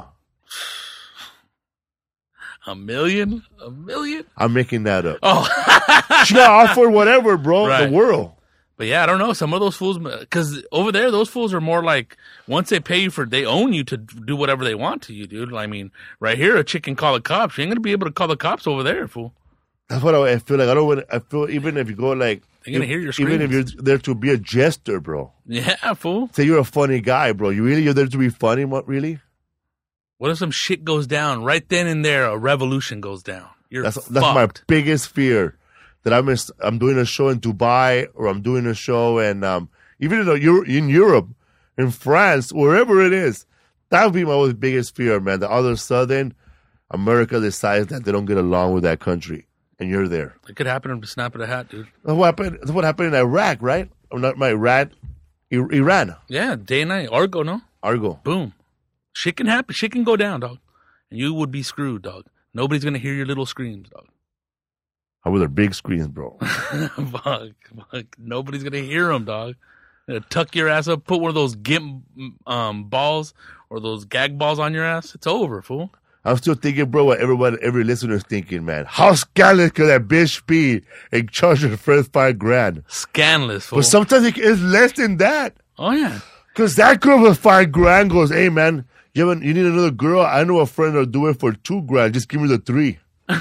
Speaker 2: A million? A million?
Speaker 1: I'm making that up.
Speaker 2: Oh,
Speaker 1: she got offered whatever, bro. Right. The world.
Speaker 2: But yeah, I don't know. Some of those fools, because over there, those fools are more like, once they pay you for, they own you to do whatever they want to you, dude. I mean, right here, a chick can call the cops. She ain't going to be able to call the cops over there, fool.
Speaker 1: That's what I feel like. I don't want I feel, even if you go like,
Speaker 2: they're going to hear your screams.
Speaker 1: Even if you're there to be a jester, bro.
Speaker 2: Yeah, fool.
Speaker 1: Say you're a funny guy, bro. You really, you're there to be funny, what, really?
Speaker 2: What if some shit goes down? Right then and there, a revolution goes down. You're
Speaker 1: That's,
Speaker 2: fucked.
Speaker 1: that's my biggest fear. That I'm in, I'm doing a show in Dubai or I'm doing a show and um, even in, a, in Europe, in France, wherever it is, that would be my most biggest fear, man. The other sudden, America decides that they don't get along with that country, and you're there.
Speaker 2: It could happen in the snap of a hat, dude.
Speaker 1: That's what happened. That's what happened in Iraq, right? Or not my Iraq, Iran.
Speaker 2: Yeah, day and night. Argo, no?
Speaker 1: Argo.
Speaker 2: Boom. Shit can happen. Shit can go down, dog. And you would be screwed, dog. Nobody's gonna hear your little screams, dog.
Speaker 1: How were their big screens, bro?
Speaker 2: fuck, fuck. Nobody's gonna hear them, dog. Gonna tuck your ass up, put one of those gimp um, balls or those gag balls on your ass. It's over, fool.
Speaker 1: I'm still thinking, bro, what everybody, every listener's thinking, man. How scandalous could that bitch be and charge her first five grand?
Speaker 2: Scandalous, fool.
Speaker 1: But sometimes it's less than that.
Speaker 2: Oh, yeah.
Speaker 1: Because that girl with five grand goes, hey, man, you, have you need another girl? I know a friend that'll do it for two grand. Just give me the three.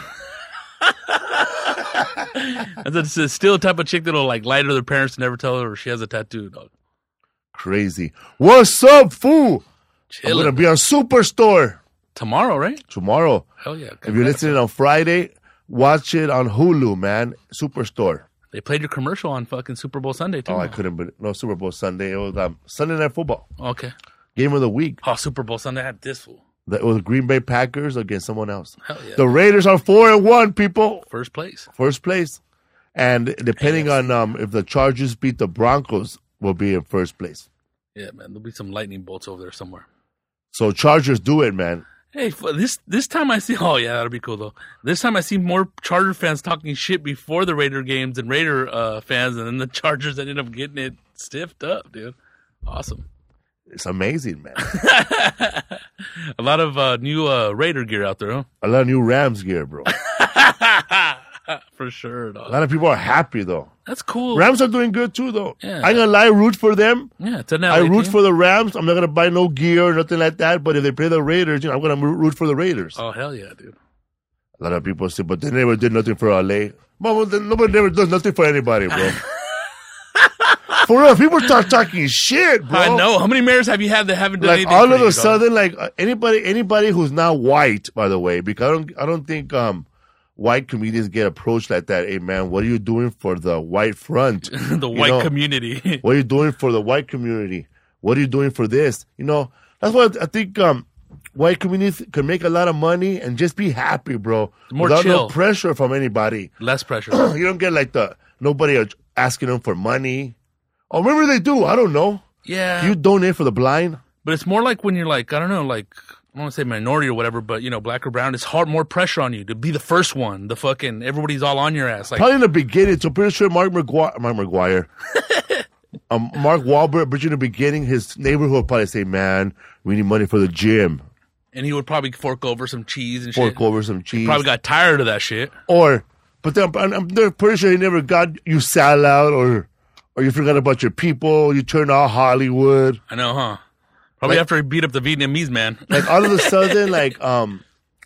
Speaker 2: That's a, still a type of chick that'll like lie to their parents and never tell her she has a tattoo, dog.
Speaker 1: Crazy. What's up, fool?
Speaker 2: Chillin'.
Speaker 1: I'm gonna be on Superstore
Speaker 2: tomorrow, right?
Speaker 1: Tomorrow.
Speaker 2: Hell yeah!
Speaker 1: If you're listening on Friday, watch it on Hulu, man. Superstore.
Speaker 2: They played your commercial on fucking Super Bowl Sunday too.
Speaker 1: Oh, I couldn't, but no Super Bowl Sunday. It was um, Sunday Night Football.
Speaker 2: Okay.
Speaker 1: Game of the week.
Speaker 2: Oh, Super Bowl Sunday had this fool.
Speaker 1: It was Green Bay Packers against someone else.
Speaker 2: Hell yeah.
Speaker 1: The Raiders are four and one, people.
Speaker 2: First place.
Speaker 1: First place. And depending
Speaker 2: A F C.
Speaker 1: on um, if the Chargers beat the Broncos, will be in first place.
Speaker 2: Yeah, man. There'll be some lightning bolts over there somewhere.
Speaker 1: So Chargers do it, man.
Speaker 2: Hey, this this time I see. Oh yeah, that'll be cool though. This time I see more Charger fans talking shit before the Raider games than Raider uh, fans, and then the Chargers ended up getting it stiffed up, dude. Awesome.
Speaker 1: It's amazing, man.
Speaker 2: A lot of uh, new uh, Raider gear out there, huh?
Speaker 1: A lot of new Rams gear, bro.
Speaker 2: For sure, dog.
Speaker 1: A lot of people are happy, though.
Speaker 2: That's cool.
Speaker 1: Rams are doing good, too, though.
Speaker 2: Yeah.
Speaker 1: I ain't gonna lie, root for them.
Speaker 2: Yeah, it's an L A
Speaker 1: I root
Speaker 2: team.
Speaker 1: for the Rams. I'm not gonna buy no gear or nothing like that, but if they play the Raiders, you know, I'm gonna root for the Raiders.
Speaker 2: Oh, hell yeah, dude.
Speaker 1: A lot of people say, but they never did nothing for L A. Mama, nobody never does nothing for anybody, bro. For real, people start talking shit, bro.
Speaker 2: I know. How many mayors have you had that haven't done
Speaker 1: Like
Speaker 2: anything?
Speaker 1: all
Speaker 2: for
Speaker 1: of
Speaker 2: you,
Speaker 1: a
Speaker 2: dog?
Speaker 1: sudden, like uh, anybody, anybody who's not white, by the way, because I don't, I don't think um, white comedians get approached like that. Hey man, what are you doing for the white front?
Speaker 2: the
Speaker 1: You
Speaker 2: white
Speaker 1: know?
Speaker 2: community.
Speaker 1: What are you doing for the white community? What are you doing for this? You know, that's why I think um, white communities can make a lot of money and just be happy, bro.
Speaker 2: More
Speaker 1: Without
Speaker 2: chill.
Speaker 1: no pressure from anybody.
Speaker 2: Less pressure.
Speaker 1: You don't get like the nobody asking them for money. Or maybe they do. I don't know.
Speaker 2: Yeah.
Speaker 1: Do you donate for the blind?
Speaker 2: But it's more like when you're like, I don't know, like, I don't want to say minority or whatever, but, you know, black or brown, it's hard, more pressure on you to be the first one. The fucking, everybody's all on your ass. Like,
Speaker 1: Probably in the beginning. So pretty sure Mark McGuire, Mark McGuire, um, Mark Wahlberg, but in the beginning, his neighborhood would probably say, man, we need money for the gym.
Speaker 2: and he would probably fork over some cheese and
Speaker 1: Fork
Speaker 2: shit.
Speaker 1: over some cheese.
Speaker 2: Probably got tired of that shit.
Speaker 1: Or, but then I'm, I'm they're pretty sure he never got you sell out or, or you forgot about your people. You turned off Hollywood.
Speaker 2: I know, huh? Probably
Speaker 1: Like-
Speaker 2: after he beat up the Vietnamese man.
Speaker 1: Like all of a sudden, like um,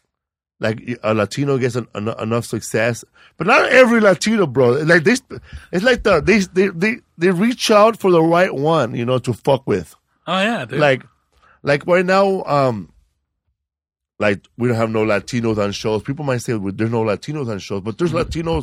Speaker 1: like a Latino gets an, en- enough success, but not every Latino, bro. Like this, it's like the they they they they reach out for the right one, you know, to fuck with.
Speaker 2: Oh yeah, dude.
Speaker 1: Like, like right now, um, like we don't have no Latinos on shows. People might say well, there's no Latinos on shows, but there's Latinos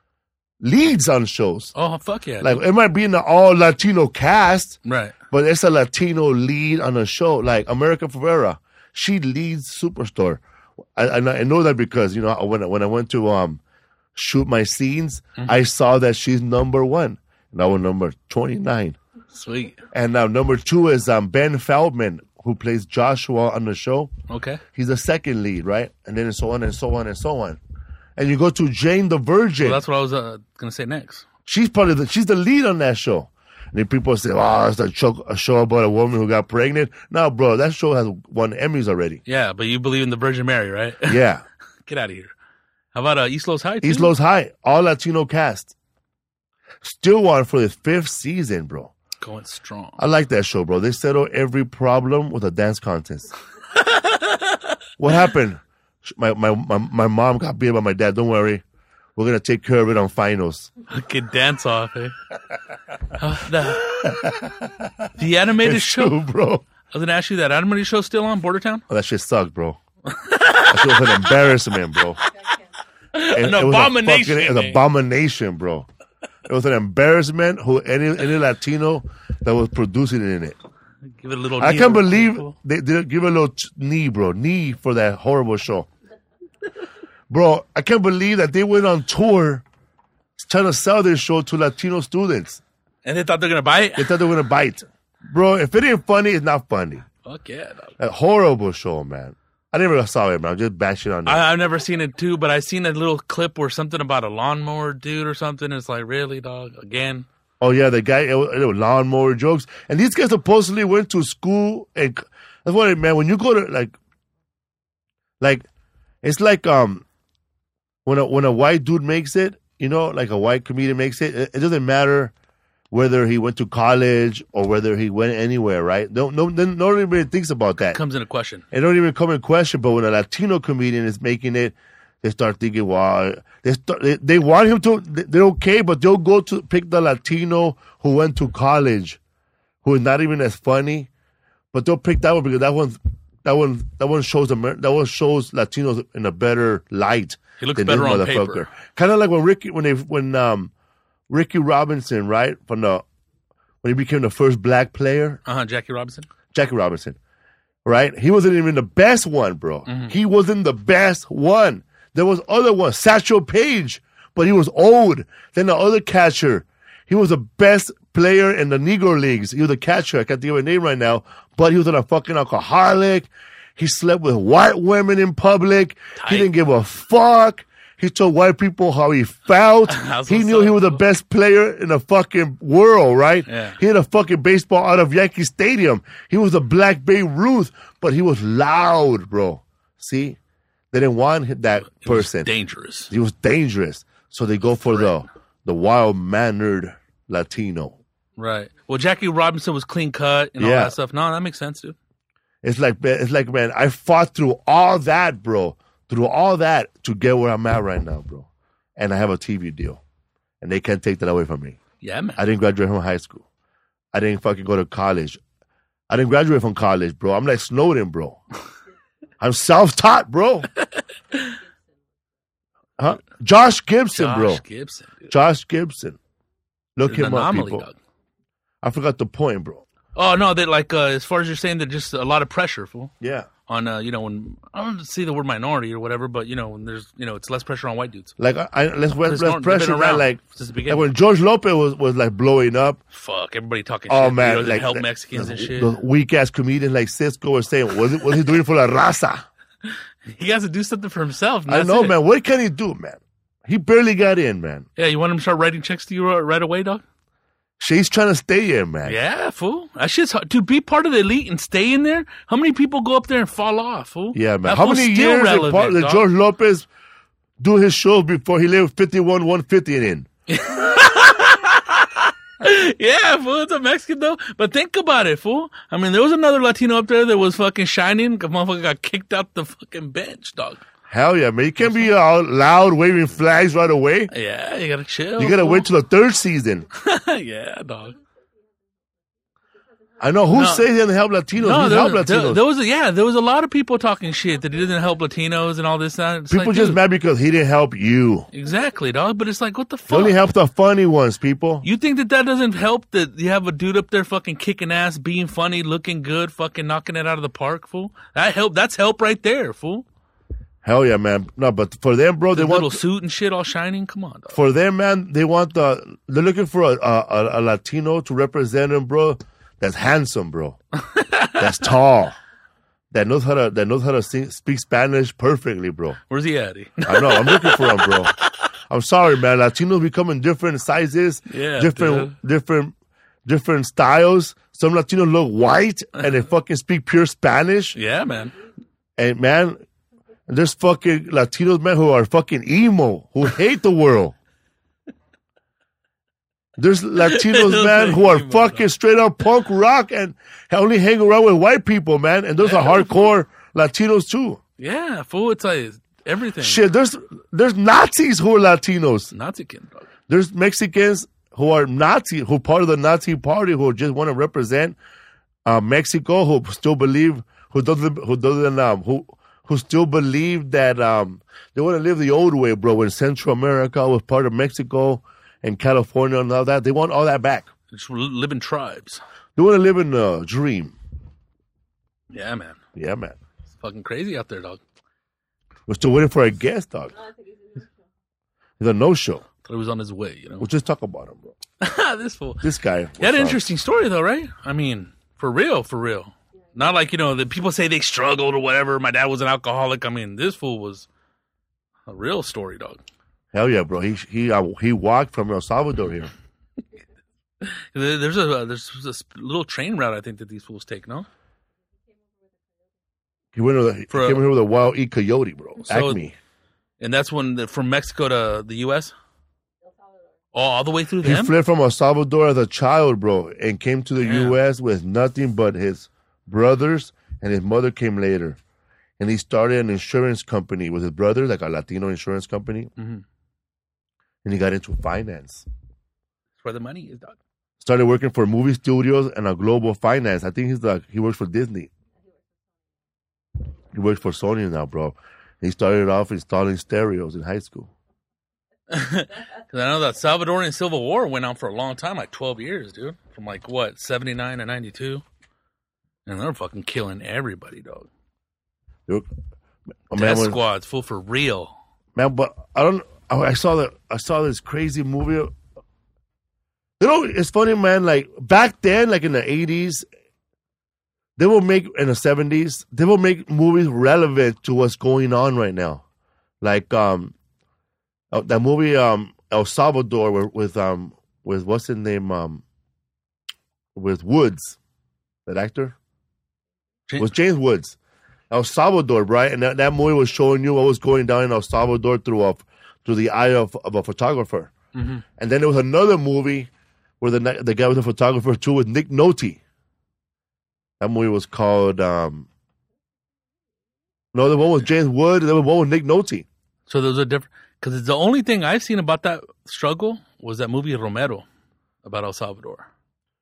Speaker 1: leads on shows.
Speaker 2: oh fuck yeah,
Speaker 1: Like it might be in the all Latino cast,
Speaker 2: right.
Speaker 1: but it's a Latino lead on a show. Like America Ferrera, she leads Superstore. I, I, I know that because you know when I, when I went to um shoot my scenes,
Speaker 2: Mm-hmm.
Speaker 1: I saw that she's number one, and I was number twenty nine.
Speaker 2: Sweet.
Speaker 1: And now number two is um Ben Feldman, who plays Joshua on the show.
Speaker 2: Okay.
Speaker 1: He's the second lead, right? And then so on and so on and so on. And you go to Jane the Virgin.
Speaker 2: Well, that's what I was uh, gonna say next.
Speaker 1: She's probably the she's the lead on that show. And then people say, "Oh, it's a show, a show about a woman who got pregnant." No, bro, that show has won Emmys already.
Speaker 2: Yeah, but you believe in the Virgin Mary, right?
Speaker 1: Yeah,
Speaker 2: Get out of here. How about uh, East Los High? Too?
Speaker 1: East Los High, all Latino cast. Still on for the fifth season, bro.
Speaker 2: Going strong.
Speaker 1: I like that show, bro. They settle every problem with a dance contest. What happened? My, my my my mom got beat by my dad. Don't worry, we're gonna take care of it on finals.
Speaker 2: Good dance off, eh? Uh, the, the animated
Speaker 1: It's
Speaker 2: show.
Speaker 1: true, bro.
Speaker 2: I was gonna ask you that animated show still on Border Town?
Speaker 1: Oh, that shit sucked, bro. That shit was an embarrassment, bro. It,
Speaker 2: An
Speaker 1: it was a
Speaker 2: abomination,
Speaker 1: fucking- It was
Speaker 2: man.
Speaker 1: an abomination, bro. It was an embarrassment. Who any any Latino that was producing it in it.
Speaker 2: Give it a little.
Speaker 1: I
Speaker 2: knee
Speaker 1: can't
Speaker 2: or-
Speaker 1: believe they did give a little t- knee, bro. Knee for that horrible show, bro. I can't believe that they went on tour trying to sell this show to Latino students.
Speaker 2: And they thought they're gonna buy it.
Speaker 1: They thought they were gonna bite, bro. If it ain't funny, it's not funny.
Speaker 2: Fuck yeah. Dog.
Speaker 1: A horrible show, man. I never saw it, man. I'm just bashing on it.
Speaker 2: I, I've never seen it too, but I seen a little clip where something about a lawnmower dude or something. It's like, really, dog? Again?
Speaker 1: Oh yeah, the guy, it was, it was lawnmower jokes, and these guys supposedly went to school, and that's what it man. When you go to like, like, it's like um, when a when a white dude makes it, you know, like a white comedian makes it, it, it doesn't matter whether he went to college or whether he went anywhere, right? No, no, no nobody really thinks about that.
Speaker 2: Comes into question.
Speaker 1: It don't even come in question. But when a Latino comedian is making it, they start thinking, wow, they start, they, they want him to, they're okay, but they'll go to pick the Latino who went to college, who is not even as funny, but they'll pick that one because that one, that one, that one shows Amer- that one shows Latinos in a better light.
Speaker 2: He looks
Speaker 1: than
Speaker 2: better
Speaker 1: this
Speaker 2: on
Speaker 1: motherfucker.
Speaker 2: paper.
Speaker 1: Kind of like when Ricky, when they, when um, Ricky Robinson, right, from the when he became the first black player,
Speaker 2: Uh huh. Jackie Robinson.
Speaker 1: Jackie Robinson, right? He wasn't even the best one, bro.
Speaker 2: Mm-hmm.
Speaker 1: He wasn't the best one. There was other ones, Satchel Paige, but he was old. Then the other catcher, he was the best player in the Negro leagues. He was the catcher. I can't think of his name right now, but he was a fucking alcoholic. He slept with white women in public.
Speaker 2: Tight.
Speaker 1: He didn't give a fuck. He told white people how he felt.
Speaker 2: That's
Speaker 1: He
Speaker 2: what's
Speaker 1: knew
Speaker 2: up,
Speaker 1: he was the
Speaker 2: bro.
Speaker 1: best player in the fucking world, right?
Speaker 2: Yeah.
Speaker 1: He hit a fucking baseball out of Yankee Stadium. He was a black Babe Ruth, but he was loud, bro. See? They didn't want that
Speaker 2: It was
Speaker 1: person.
Speaker 2: dangerous.
Speaker 1: He was dangerous. So they go for the the wild-mannered Latino.
Speaker 2: Right. Well, Jackie Robinson was clean cut and all
Speaker 1: Yeah.
Speaker 2: that stuff. No, that makes sense, dude.
Speaker 1: It's like, it's like, man, I fought through all that, bro. Through all that to get where I'm at right now, bro. And I have a T V deal. And they can't take that away from me.
Speaker 2: Yeah, man.
Speaker 1: I didn't graduate from high school. I didn't fucking go to college. I didn't graduate from college, bro. I'm like Snowden, bro. I'm self-taught, bro. Huh? Josh Gibson,
Speaker 2: Josh
Speaker 1: bro.
Speaker 2: Gibson, dude.
Speaker 1: Josh Gibson. Look
Speaker 2: An
Speaker 1: him up,
Speaker 2: anomaly,
Speaker 1: people.
Speaker 2: dog.
Speaker 1: I forgot the point, bro.
Speaker 2: Oh no, that like uh, as far as you're saying, that just a lot of pressure, fool.
Speaker 1: Yeah.
Speaker 2: On uh, you know, when I don't see the word minority or whatever, but you know, when there's you know, it's less pressure on white dudes.
Speaker 1: Like, I, I, let's, let's, let's
Speaker 2: They've
Speaker 1: pressure
Speaker 2: been
Speaker 1: that,
Speaker 2: around
Speaker 1: like,
Speaker 2: since the
Speaker 1: like
Speaker 2: beginning.
Speaker 1: when George Lopez was, was like blowing up.
Speaker 2: Fuck, everybody talking
Speaker 1: Oh
Speaker 2: shit.
Speaker 1: man,
Speaker 2: you know,
Speaker 1: like
Speaker 2: help
Speaker 1: the-
Speaker 2: Mexicans
Speaker 1: the,
Speaker 2: and shit.
Speaker 1: The weak ass comedians like Cisco were saying, "Was it? Was he doing it for la raza?"
Speaker 2: He has to do something for himself. and
Speaker 1: I
Speaker 2: that's
Speaker 1: know,
Speaker 2: it.
Speaker 1: man. What can he do, man? He barely got in, man.
Speaker 2: Yeah, you want him to start writing checks to you right away, dog?
Speaker 1: She's trying to stay in, man.
Speaker 2: Yeah, fool. That shit's hard. To be part of the elite and stay in there, how many people go up there and fall off, fool?
Speaker 1: Yeah, man.
Speaker 2: That
Speaker 1: How
Speaker 2: fool's
Speaker 1: many
Speaker 2: still
Speaker 1: years did,
Speaker 2: relevant,
Speaker 1: part, did
Speaker 2: dog.
Speaker 1: George Lopez do his shows before he lived fifty-one, one fifty and in?
Speaker 2: Yeah, fool. It's a Mexican, though. But think about it, fool. I mean, there was another Latino up there that was fucking shining. The motherfucker got kicked out the fucking bench, dog.
Speaker 1: Hell yeah, man. You can't be all loud waving flags right away.
Speaker 2: Yeah, you gotta chill.
Speaker 1: You gotta
Speaker 2: fool.
Speaker 1: wait till the third season.
Speaker 2: Yeah, dog.
Speaker 1: I know. Who
Speaker 2: No.
Speaker 1: says he doesn't help Latinos?
Speaker 2: No,
Speaker 1: He
Speaker 2: there,
Speaker 1: help
Speaker 2: there,
Speaker 1: Latinos.
Speaker 2: there was a, yeah, there was a lot of people talking shit that he doesn't help Latinos and all this. That. It's
Speaker 1: People
Speaker 2: like,
Speaker 1: just
Speaker 2: dude,
Speaker 1: mad because he didn't help you.
Speaker 2: exactly, dog. But it's like, what the
Speaker 1: He
Speaker 2: fuck?
Speaker 1: only helped the funny ones, people.
Speaker 2: You think that that doesn't help? That you have a dude up there fucking kicking ass, being funny, looking good, fucking knocking it out of the park, fool. That help. That's help right there, fool.
Speaker 1: Hell yeah, man. No, but for them, bro,
Speaker 2: The
Speaker 1: they
Speaker 2: little
Speaker 1: want
Speaker 2: suit and shit all shining. Come on, dog.
Speaker 1: for them, man. They want the. They're looking for a a, a Latino to represent them, bro. That's handsome, bro. That's tall. That knows how to that knows how to sing, speak Spanish perfectly, bro.
Speaker 2: Where's he at?
Speaker 1: I know. I'm looking for him, bro. I'm sorry, man. Latinos become in different sizes,
Speaker 2: Yeah,
Speaker 1: different, different, different styles. Some Latinos look white and they fucking speak pure Spanish.
Speaker 2: Yeah, man.
Speaker 1: And man, there's fucking Latinos, man, who are fucking emo, who hate the world. There's Latinos,
Speaker 2: Those
Speaker 1: man,
Speaker 2: are
Speaker 1: who are
Speaker 2: emo,
Speaker 1: fucking straight up punk rock and only hang around with white people, man. And those are hardcore Latinos too.
Speaker 2: Yeah, fool. It's like everything.
Speaker 1: Shit, there's there's Nazis who are Latinos.
Speaker 2: Nazi kid, dog.
Speaker 1: There's Mexicans who are Nazi, who part of the Nazi party, who just want to represent uh, Mexico, who still believe, who doesn't, who doesn't, um, who who still believe that um, they want to live the old way, bro. When Central America was part of Mexico and California and all that, they want all that back.
Speaker 2: Just live in tribes.
Speaker 1: They want to live in a dream.
Speaker 2: Yeah, man.
Speaker 1: Yeah, man.
Speaker 2: It's fucking crazy out there, dog.
Speaker 1: We're still waiting for a guest, dog. He's a no-show.
Speaker 2: Thought he was on his way, you know.
Speaker 1: We'll just talk about him, bro.
Speaker 2: This fool.
Speaker 1: This guy.
Speaker 2: He had an
Speaker 1: what's up?
Speaker 2: interesting story, though, right? I mean, for real, for real. Not like, you know, the people say they struggled or whatever. My dad was an alcoholic. I mean, this fool was a real story, dog.
Speaker 1: Hell yeah, bro. He he uh, he walked from El Salvador here.
Speaker 2: There- There's a there's a little train route I think that these fools take, no?
Speaker 1: He went with a, he
Speaker 2: For a-
Speaker 1: came here with a wild E coyote, bro.
Speaker 2: So-
Speaker 1: Acme.
Speaker 2: And that's when the, from Mexico to the U S. Oh, all the way through
Speaker 1: He
Speaker 2: them.
Speaker 1: fled from El Salvador as a child, bro, and came to the
Speaker 2: Yeah.
Speaker 1: U S with nothing but his brothers, and his mother came later. And he started an insurance company with his brother, like a Latino insurance company.
Speaker 2: Mhm.
Speaker 1: And he got into finance.
Speaker 2: That's where the money is, dog.
Speaker 1: Started working for movie studios and a global finance. I think he's like he works for Disney. He works for Sony now, bro. He started off installing stereos in high school.
Speaker 2: Because I know that Salvadorian Civil War went on for a long time, like twelve years, dude. From like what, seventy-nine to ninety-two, and they're fucking killing everybody, dog.
Speaker 1: They were- oh,
Speaker 2: Death
Speaker 1: man, when-
Speaker 2: squads, full for real.
Speaker 1: man, but I don't. I I saw that. I saw this crazy movie. You know, it's funny, man. Like back then, like in the eighties, they will make in the seventies. They will make movies relevant to what's going on right now. Like um, uh, that movie um El Salvador with, with um with what's his name um with Woods, that actor
Speaker 2: Ja-
Speaker 1: was James Woods. El Salvador, right? And that, that movie was showing you what was going down in El Salvador through a through the eye of, of a photographer.
Speaker 2: Mhm.
Speaker 1: And then there was another movie where the the guy was a photographer too with Nick Nolte. That movie was called um no, the one with James Wood, and the one with Nick Nolte.
Speaker 2: So those are different. Because the only thing I've seen about that struggle was that movie Romero about El Salvador.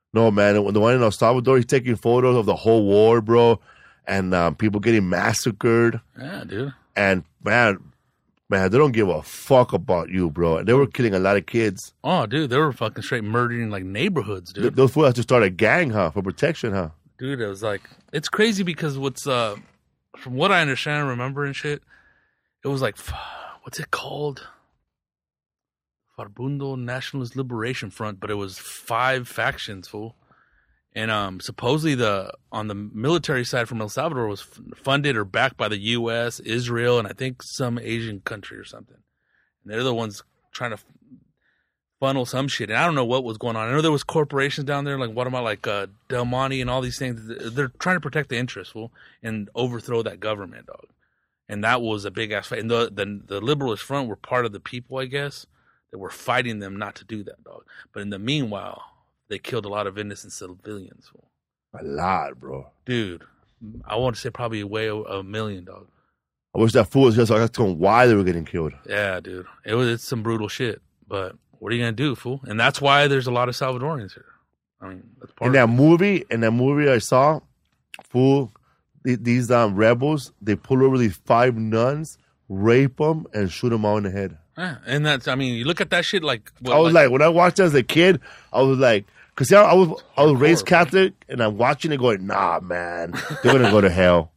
Speaker 1: No, man. The one in El Salvador, he's taking photos of the whole war, bro, and um, people getting massacred.
Speaker 2: Yeah, dude.
Speaker 1: And man, man, they don't give a fuck about you, bro. They were killing a lot of kids.
Speaker 2: Oh, dude, they were fucking straight murdering like neighborhoods, dude.
Speaker 1: Th- those fools have to start a gang, huh, for protection, huh?
Speaker 2: Dude, it was like, it's crazy because what's, uh, from what I understand and remember and shit, it was like, what's it called? Farbundo Nationalist Liberation Front, but it was five factions, fool. And um, supposedly the on the military side from El Salvador was f- funded or backed by the U S, Israel, and I think some Asian country or something. And they're the ones trying to f- funnel some shit. And I don't know what was going on. I know there was corporations down there, like what am I, like uh, Del Monte and all these things. They're trying to protect the interests, fool, and overthrow that government, dog. And that was a big ass fight. And the, the the Liberalist Front were part of the people, I guess, that were fighting them not to do that, dog. But in the meanwhile, they killed a lot of innocent civilians. Fool.
Speaker 1: A lot, bro.
Speaker 2: Dude, I want to say probably way over a million, dog.
Speaker 1: I wish that fool was just asking why they were getting killed.
Speaker 2: Yeah, dude. It was it's some brutal shit. But what are you gonna do, fool? And that's why there's a lot of Salvadorians here. I mean, that's part
Speaker 1: in
Speaker 2: of
Speaker 1: that
Speaker 2: it.
Speaker 1: movie, in that movie I saw, fool, th- these um rebels, they pull over these five nuns, rape them, and shoot them all in the head.
Speaker 2: Yeah, and that's I mean, you look at that shit like what,
Speaker 1: I was like, when I watched it as a kid, I was like, because I was I was raised
Speaker 2: Hardcore,
Speaker 1: Catholic, and I'm watching it going, nah, man, they're gonna go to hell.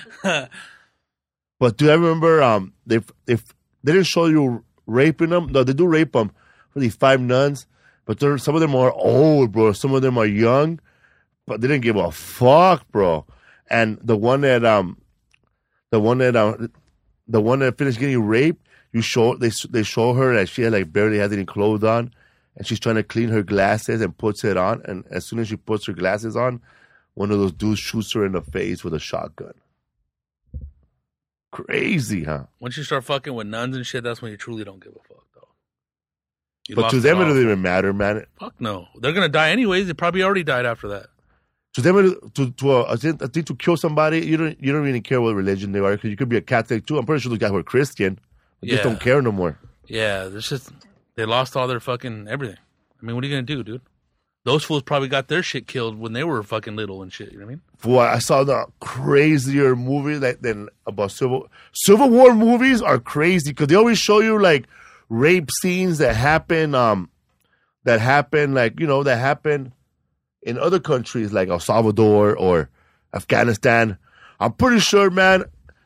Speaker 1: But do I remember um they they they didn't show you raping them? No, they do rape them for these five nuns, but they're, some of them are old, bro. Some of them are young, but they didn't give a fuck, bro. And the one that um the one that um the one that finished getting raped, you show they they show her that she had like barely has any clothes on, and she's trying to clean her glasses and puts it on, and as soon as she puts her glasses on, one of those dudes shoots her in the face with a shotgun. Crazy, huh?
Speaker 2: Once you start fucking with nuns and shit, that's when you truly don't give a fuck, though. You
Speaker 1: But
Speaker 2: lost
Speaker 1: to them, it
Speaker 2: all.
Speaker 1: doesn't even matter, man.
Speaker 2: Fuck no. They're gonna die anyways. They probably already died after that.
Speaker 1: To them, to to uh, I think, I think to kill somebody, you don't you don't really care what religion they are, because you could be a Catholic too. I'm pretty sure those guys were Christian. They just
Speaker 2: Yeah.
Speaker 1: don't care no more.
Speaker 2: Yeah, there's just they lost all their fucking everything. I mean, what are you gonna do, dude? Those fools probably got their shit killed when they were fucking little and shit. You know what I mean?
Speaker 1: Boy, I saw the crazier movie like than about civil Civil War movies are crazy because they always show you like rape scenes that happen, um, that happen like you know that happen in other countries like El Salvador or Afghanistan. I'm pretty sure, man.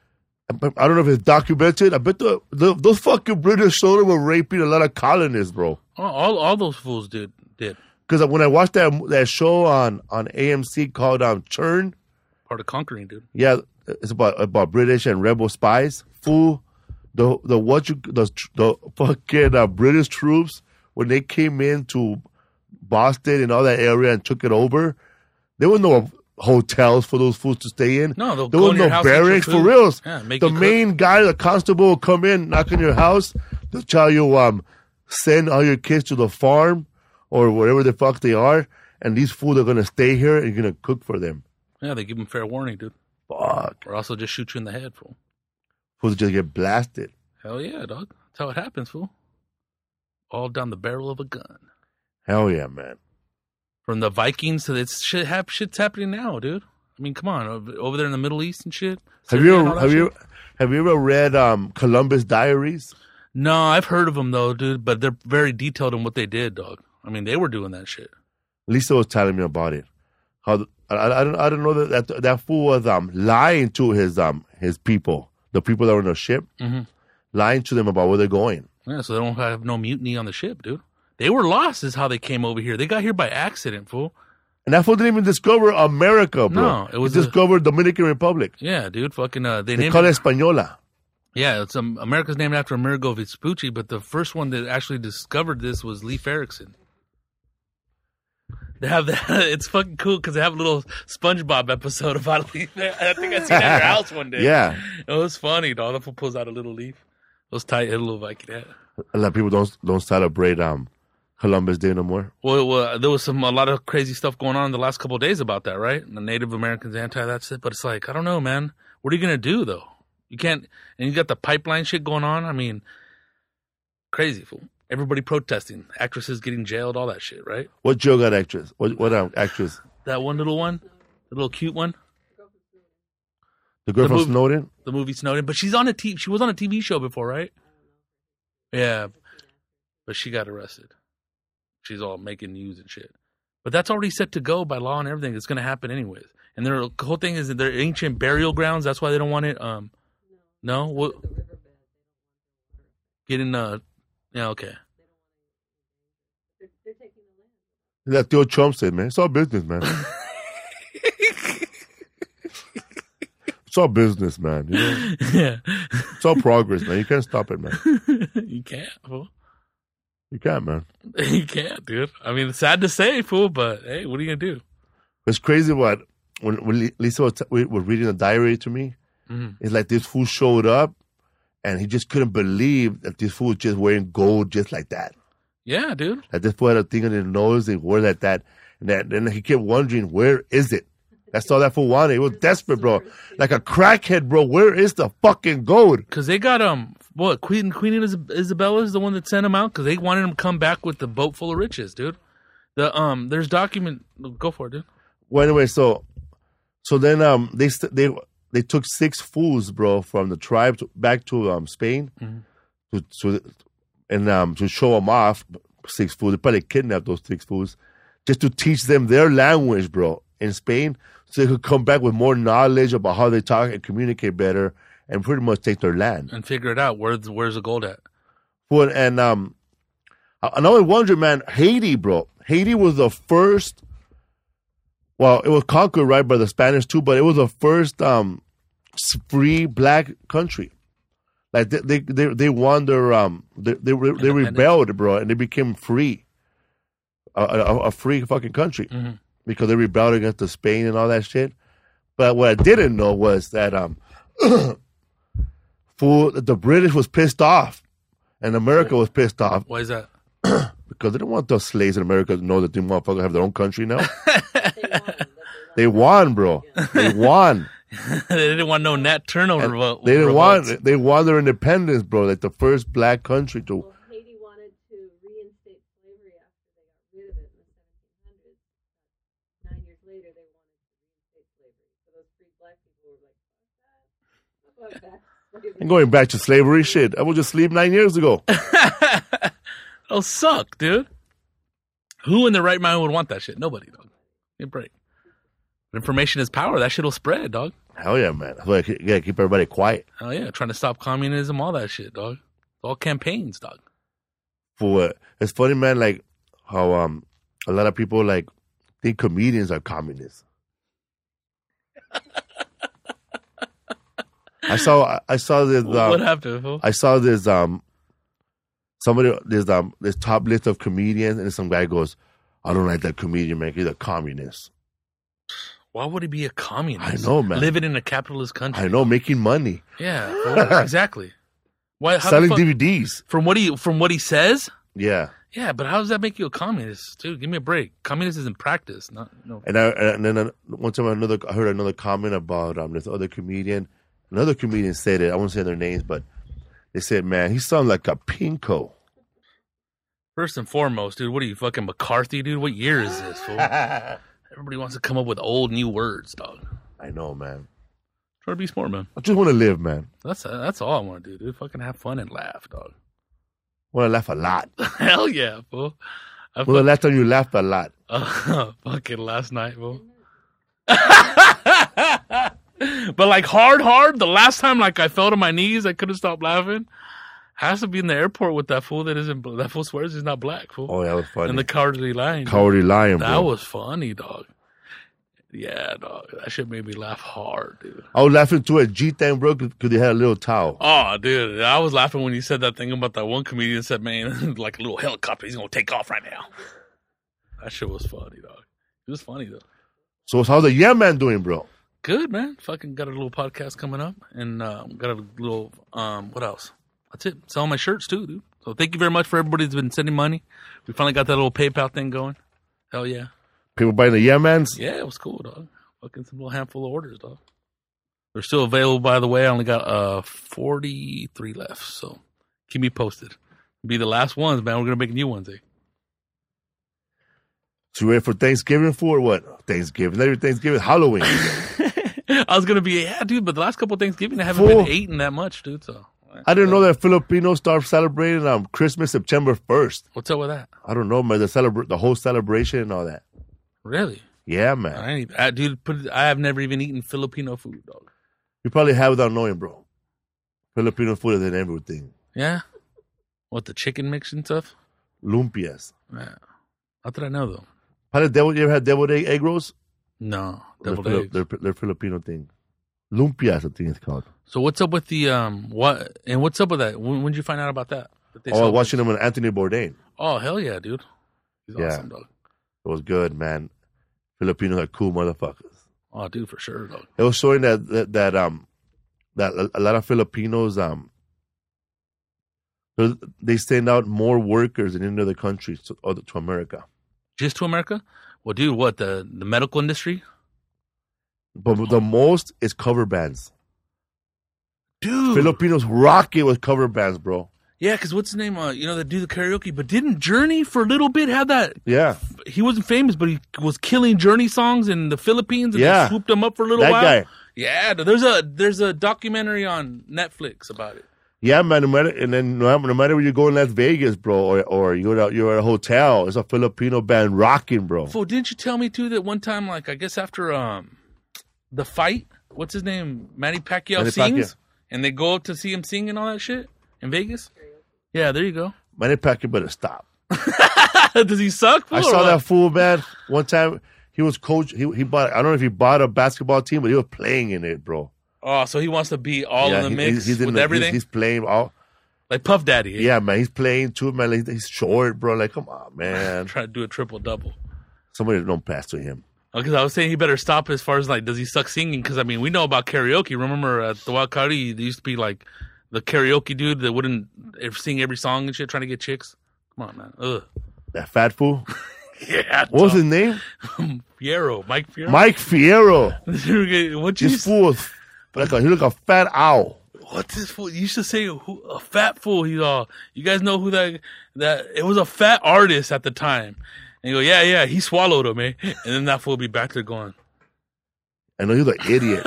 Speaker 1: I don't know if it's documented. I bet the, the those fucking British soldiers were raping a lot of colonists, bro.
Speaker 2: All all, all those fools did did
Speaker 1: Because when I watched that that show on, on A M C called um, Churn,
Speaker 2: part of conquering, dude.
Speaker 1: yeah, it's about about British and rebel spies. Fool, the the what you the the fucking uh, British troops when they came into Boston and all that area and took it over, there were no hotels for those fools to stay in.
Speaker 2: No, they'll
Speaker 1: there
Speaker 2: go
Speaker 1: were
Speaker 2: in your
Speaker 1: no
Speaker 2: house, get your
Speaker 1: barracks for
Speaker 2: food.
Speaker 1: reals.
Speaker 2: Yeah, make
Speaker 1: the
Speaker 2: you cook.
Speaker 1: main guy, the constable, will come in, knock on your house. They'll tell you um send all your kids to the farm or wherever the fuck they are, and these fools are gonna stay here and you're gonna cook for them.
Speaker 2: Yeah, they give them fair warning, dude.
Speaker 1: Fuck,
Speaker 2: Or also just shoot you in the head, fool.
Speaker 1: fools just get blasted.
Speaker 2: Hell yeah, dog. That's how it happens, fool. All down the barrel of a gun.
Speaker 1: Hell yeah, man.
Speaker 2: From the Vikings to this shit, hap- shit's happening now, dude. I mean, come on, over, over there in the Middle East and shit.
Speaker 1: Have you
Speaker 2: Syria and all
Speaker 1: ever
Speaker 2: that
Speaker 1: have
Speaker 2: shit.
Speaker 1: you have you ever read um, Columbus Diaries?
Speaker 2: No, I've heard of them though, dude. But they're very detailed in what they did, dog. I mean, they were doing that shit.
Speaker 1: Lisa was telling me about it. How the, I, I don't I don't know that that, that fool was um lying to his um his people, the people that were on the ship,
Speaker 2: Mhm.
Speaker 1: lying to them about where they're going.
Speaker 2: Yeah, so they don't have no mutiny on the ship, dude. They were lost, is how they came over here. They got here by accident, fool.
Speaker 1: And that fool didn't even discover America, bro.
Speaker 2: No, it was
Speaker 1: he
Speaker 2: a-
Speaker 1: discovered Dominican Republic.
Speaker 2: Yeah, dude. Fucking, uh, they,
Speaker 1: They
Speaker 2: named
Speaker 1: call
Speaker 2: it.
Speaker 1: it Española.
Speaker 2: Yeah, it's um, America's named after Amerigo Vespucci, but the first one that actually discovered this was Leif Erikson. They have that. It's fucking cool because they have a little SpongeBob episode about Leif. I think I seen it at your house one day.
Speaker 1: Yeah.
Speaker 2: It was funny, dog. The fool pulls out a little leaf. It was tight, a little Viking hat.
Speaker 1: A lot of people don't don't celebrate um Columbus Day no more.
Speaker 2: Well, well, there was some a lot of crazy stuff going on in the last couple of days about that, right? And the Native Americans anti that shit, but it's like I don't know, man. What are you gonna do though? You can't, and you got the pipeline shit going on. I mean, crazy fool. Everybody protesting, actresses getting jailed, all that shit, right?
Speaker 1: What jail got actress? What what um, actress?
Speaker 2: That one little one, the little cute one.
Speaker 1: The girl
Speaker 2: The
Speaker 1: from
Speaker 2: movie-
Speaker 1: Snowden?
Speaker 2: The movie Snowden, but she's on a T. She was on a T V show before, right? Yeah, but she got arrested. She's all making news and shit. But that's already set to go by law and everything. It's going to happen anyways. And their the whole thing is that they're ancient burial grounds. That's why they don't want it. Um, no, what? Getting uh, yeah, okay.
Speaker 1: That Theo Trump said, man. It's all business, man. It's all business, man. You know?
Speaker 2: Yeah,
Speaker 1: It's all progress, man. You can't stop it, man.
Speaker 2: you can't, fool.
Speaker 1: You can't, man.
Speaker 2: You can't, dude. I mean, it's sad to say, fool, but hey, what are you gonna do?
Speaker 1: It's crazy what when, when Lisa was, was reading the diary to me.
Speaker 2: Mhm.
Speaker 1: It's like this fool showed up, and he just couldn't believe that this fool was just wearing gold just like that.
Speaker 2: Yeah, dude.
Speaker 1: Like this fool had a thing on his nose, and wore like that. And that, then he kept wondering, where is it? That's all that fool wanted. He was desperate, bro. Like a crackhead, bro. Where is the fucking gold?
Speaker 2: Because they got um what Queen Queen Isab- Isabella is the one that sent him out because they wanted him to come back with the boat full of riches, dude. The um there's document. Go for it, dude.
Speaker 1: Well, anyway, so so then um they st- they they took six fools, bro, from the tribe to, back to um Spain,
Speaker 2: Mhm.
Speaker 1: to, to and um to show them off. Six fools. They probably kidnapped those six fools just to teach them their language, bro, in Spain, so they could come back with more knowledge about how they talk and communicate better, and pretty much take their land.
Speaker 2: And figure it out. Where's where's the gold at?
Speaker 1: Well, and um, I, I always wonder, man. Haiti, bro. Haiti was the first. Well, it was conquered right by the Spanish too, but it was the first um free black country. Like they they they, they won their um they they, they rebelled, bro, and they became free. A, a, a free fucking country
Speaker 2: Mhm.
Speaker 1: because they rebelled against the Spain and all that shit. But what I didn't know was that um, fool, the British was pissed off, and America was pissed off
Speaker 2: Why is that?
Speaker 1: because they didn't want those slaves in America to know that these motherfuckers have their own country now. They won, bro. They won.
Speaker 2: They didn't want no Nat Turner
Speaker 1: And
Speaker 2: revolt.
Speaker 1: they didn't
Speaker 2: revolts.
Speaker 1: want. They won their independence, bro. Like the first black country to.
Speaker 3: Well, Haiti wanted to reinstate slavery after they got rid of it in the seventeen hundreds. Nine years later, they wanted to reinstate slavery. So those free black people were like, fuck that. Fuck that. Slavery.
Speaker 1: And going back to slavery, shit. I was just asleep nine years ago.
Speaker 2: That'll suck, dude. Who in their right mind would want that shit? Nobody, dog. Give me a break. Information is power. That shit'll spread, dog.
Speaker 1: Hell yeah, man. That's why you gotta keep everybody quiet.
Speaker 2: Hell yeah. Trying to stop communism, all that shit, dog. All campaigns, dog.
Speaker 1: For what? It's funny, man. Like how um a lot of people like think comedians are communists. I saw I saw this. Um,
Speaker 2: what happened, fool?
Speaker 1: I saw this um somebody this um this top list of comedians, and some guy goes, "I don't like that comedian, man. He's a communist."
Speaker 2: Why would he be a communist?
Speaker 1: I know, man.
Speaker 2: Living in a capitalist country.
Speaker 1: I know, making money,
Speaker 2: Yeah, fool. Exactly. Why? How the
Speaker 1: selling
Speaker 2: fuck-
Speaker 1: D V Ds.
Speaker 2: From what he from what he says?
Speaker 1: Yeah,
Speaker 2: Yeah, but how does that make you a communist, dude? Give me a break. Communist is in practice, not no.
Speaker 1: and I and then uh, one time another I heard another comment about um this other comedian. Another comedian said it. I won't say their names, but they said, "Man, he sounds like a pinko."
Speaker 2: First and foremost, dude, what are you fucking McCarthy, dude? What year is this, fool? Everybody wants to come up with old new words, dog.
Speaker 1: I know, man.
Speaker 2: Try to be smart, man.
Speaker 1: I just want to live, man.
Speaker 2: That's that's all I want to do, dude. Fucking have fun and laugh, dog.
Speaker 1: I want to laugh a lot.
Speaker 2: Hell yeah, fool. I
Speaker 1: When the last time you laughed a lot?
Speaker 2: Uh, fucking last night, fool. But like hard, hard. The last time, like I fell to my knees, I couldn't stop laughing. Has to be in the airport with that fool that isn't. That fool swears he's not black, fool.
Speaker 1: Oh, that was funny.
Speaker 2: And the cowardly lion.
Speaker 1: Cowardly lion, bro.
Speaker 2: That was funny, dog. Yeah, dog. That shit made me laugh hard, dude.
Speaker 1: I was laughing too at G-Thang, bro, because they had a little towel.
Speaker 2: Oh, dude. I was laughing when you said that thing about that one comedian said, man, like a little helicopter, he's going to take off right now. That shit was funny, dog. It was funny, though.
Speaker 1: So how's the Yeah Man doing, bro?
Speaker 2: Good, man. Fucking got a little podcast coming up. And uh, got a little, um, what else? That's it. Selling my shirts, too, dude. So thank you very much for everybody that's been sending money. We finally got that little PayPal thing going. Hell yeah.
Speaker 1: People buying the Yeah Mans?
Speaker 2: Yeah, it was cool, dog. Fucking some little handful of orders, dog. They're still available, by the way. I only got uh forty-three left, so keep me posted. Be the last ones, man. We're gonna make new ones, eh?
Speaker 1: So you ready for Thanksgiving food or what? Thanksgiving. Not even Thanksgiving. Halloween.
Speaker 2: I was gonna be, yeah, dude. But the last couple of Thanksgiving, I haven't
Speaker 1: Fool.
Speaker 2: been eating that much, dude. So
Speaker 1: I didn't know that Filipinos start celebrating um, Christmas September first.
Speaker 2: what's up with that?
Speaker 1: I don't know, man. The celebra- the whole celebration and all that.
Speaker 2: Really?
Speaker 1: Yeah, man.
Speaker 2: I ain't, I, dude. Put, I have never even eaten Filipino food, dog.
Speaker 1: You probably have without knowing, bro. Filipino food is in everything.
Speaker 2: Yeah. What, the chicken mix and stuff?
Speaker 1: Lumpias.
Speaker 2: Yeah. How did I know though?
Speaker 1: Probably devil, you ever had deviled egg, egg rolls?
Speaker 2: No,
Speaker 1: They're,
Speaker 2: deviled
Speaker 1: Fili-
Speaker 2: eggs.
Speaker 1: they're, they're Filipino thing. Lumpias, I think it's called.
Speaker 2: So what's up with the um what and what's up with that? When when did you find out about that? That they
Speaker 1: Oh, I was
Speaker 2: celebrate?
Speaker 1: watching them with Anthony Bourdain.
Speaker 2: Oh hell yeah, dude. He's
Speaker 1: Yeah.
Speaker 2: awesome, dog.
Speaker 1: It was good, man. Filipinos are cool motherfuckers.
Speaker 2: Oh, dude, for sure, dog.
Speaker 1: It was showing that that, that um that a, a lot of Filipinos um they send out more workers than any other countries to, other- to America.
Speaker 2: Just to America? Well, dude, what the the medical industry?
Speaker 1: But the most is cover bands.
Speaker 2: Dude,
Speaker 1: Filipinos rock it with cover bands, bro.
Speaker 2: yeah, because what's his name? Uh, you know, that do the karaoke. But didn't Journey for a little bit have that?
Speaker 1: Yeah,
Speaker 2: He wasn't famous, but he was killing Journey songs in the Philippines, and
Speaker 1: Yeah.
Speaker 2: they swooped him up for a little
Speaker 1: that
Speaker 2: while.
Speaker 1: guy.
Speaker 2: Yeah, there's a there's a documentary on Netflix about it.
Speaker 1: Yeah, man. No matter, and then no matter, no matter where you go in Las Vegas, bro, or or you're at, you're at a hotel, it's a Filipino band rocking, bro.
Speaker 2: Fool, didn't you tell me too that one time, like I guess after um the fight, what's his name, Manny Pacquiao
Speaker 1: Manny
Speaker 2: sings,
Speaker 1: Pacquiao.
Speaker 2: and they go up to see him sing and all that shit in Vegas. Yeah, there you go.
Speaker 1: Manny Pacquiao better stop.
Speaker 2: Does he suck? Fool,
Speaker 1: I
Speaker 2: or
Speaker 1: saw
Speaker 2: what?
Speaker 1: that fool, man. One time he was coach. He he bought. I don't know if he bought a basketball team, but he was playing in it, bro.
Speaker 2: Oh, so he wants to be all in the
Speaker 1: he-
Speaker 2: mix
Speaker 1: he's, he's in
Speaker 2: with
Speaker 1: the-
Speaker 2: everything,
Speaker 1: He's, he's playing all.
Speaker 2: like Puff Daddy. eh?
Speaker 1: Yeah, man. He's playing too, man. He's, he's short, bro. Like, come on, man.
Speaker 2: Trying to do a triple double.
Speaker 1: Somebody don't pass to him.
Speaker 2: Because I was saying he better stop as far as like, does he suck singing? Because I mean, we know about karaoke. Remember at the Wild Coyote, there used to be like the karaoke dude that wouldn't sing every song and shit, trying to get chicks. Come on, man. Ugh.
Speaker 1: That fat fool.
Speaker 2: Yeah.
Speaker 1: What was his name?
Speaker 2: Fierro, Mike Fierro.
Speaker 1: Mike Fierro.
Speaker 2: what you
Speaker 1: This fool was like a, he looked like a fat owl.
Speaker 2: What's this fool? You used to say who, a fat fool. He's all. You guys know who that? That it was a fat artist at the time. And you go, yeah, yeah. He swallowed him, eh? And then that fool would be back there going.
Speaker 1: I know he was an idiot.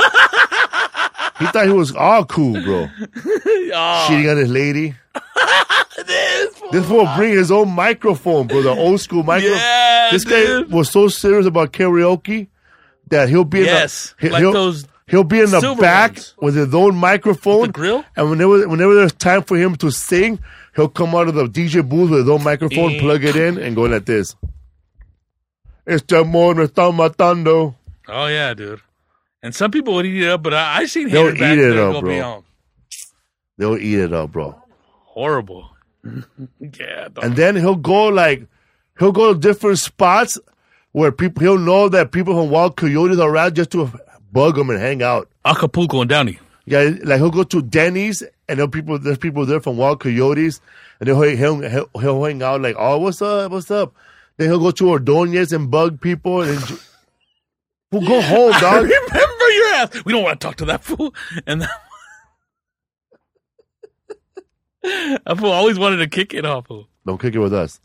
Speaker 1: He thought he was all cool, bro.
Speaker 2: Oh,
Speaker 1: Cheating on his lady.
Speaker 2: this fool.
Speaker 1: This fool bring his own microphone, bro. The old school microphone.
Speaker 2: Yeah,
Speaker 1: this guy
Speaker 2: dude.
Speaker 1: was so serious about karaoke that he'll be in
Speaker 2: Yes,
Speaker 1: the, he-
Speaker 2: like
Speaker 1: he'll,
Speaker 2: those
Speaker 1: he'll be in the
Speaker 2: silver
Speaker 1: back
Speaker 2: ones.
Speaker 1: with his own microphone.
Speaker 2: The grill?
Speaker 1: And whenever whenever there's time for him to sing, he'll come out of the D J booth with his own microphone,
Speaker 2: Eh.
Speaker 1: plug it in, and go like this. Este amor me está matando.
Speaker 2: Oh yeah, dude. And some people would eat it up, but I, I seen
Speaker 1: They'll
Speaker 2: haters back
Speaker 1: eat it
Speaker 2: there
Speaker 1: up,
Speaker 2: go
Speaker 1: bro.
Speaker 2: beyond.
Speaker 1: They'll eat it up, bro.
Speaker 2: Horrible. Yeah, dog.
Speaker 1: And then he'll go like he'll go to different spots where people he'll know that people from Wild Coyotes are around just to bug them and hang out.
Speaker 2: Acapulco and Downey.
Speaker 1: Yeah, like he'll go to Denny's and there'll people there's people there from Wild Coyotes and he'll he'll he'll, he'll hang out like, oh, what's up, what's up? Then he'll go to Ordonez and bug people and then, well, go home, dog.
Speaker 2: Remember your ass. We don't want to talk to that fool. And that, that fool always wanted to kick it off. Fool.
Speaker 1: Don't kick it with us.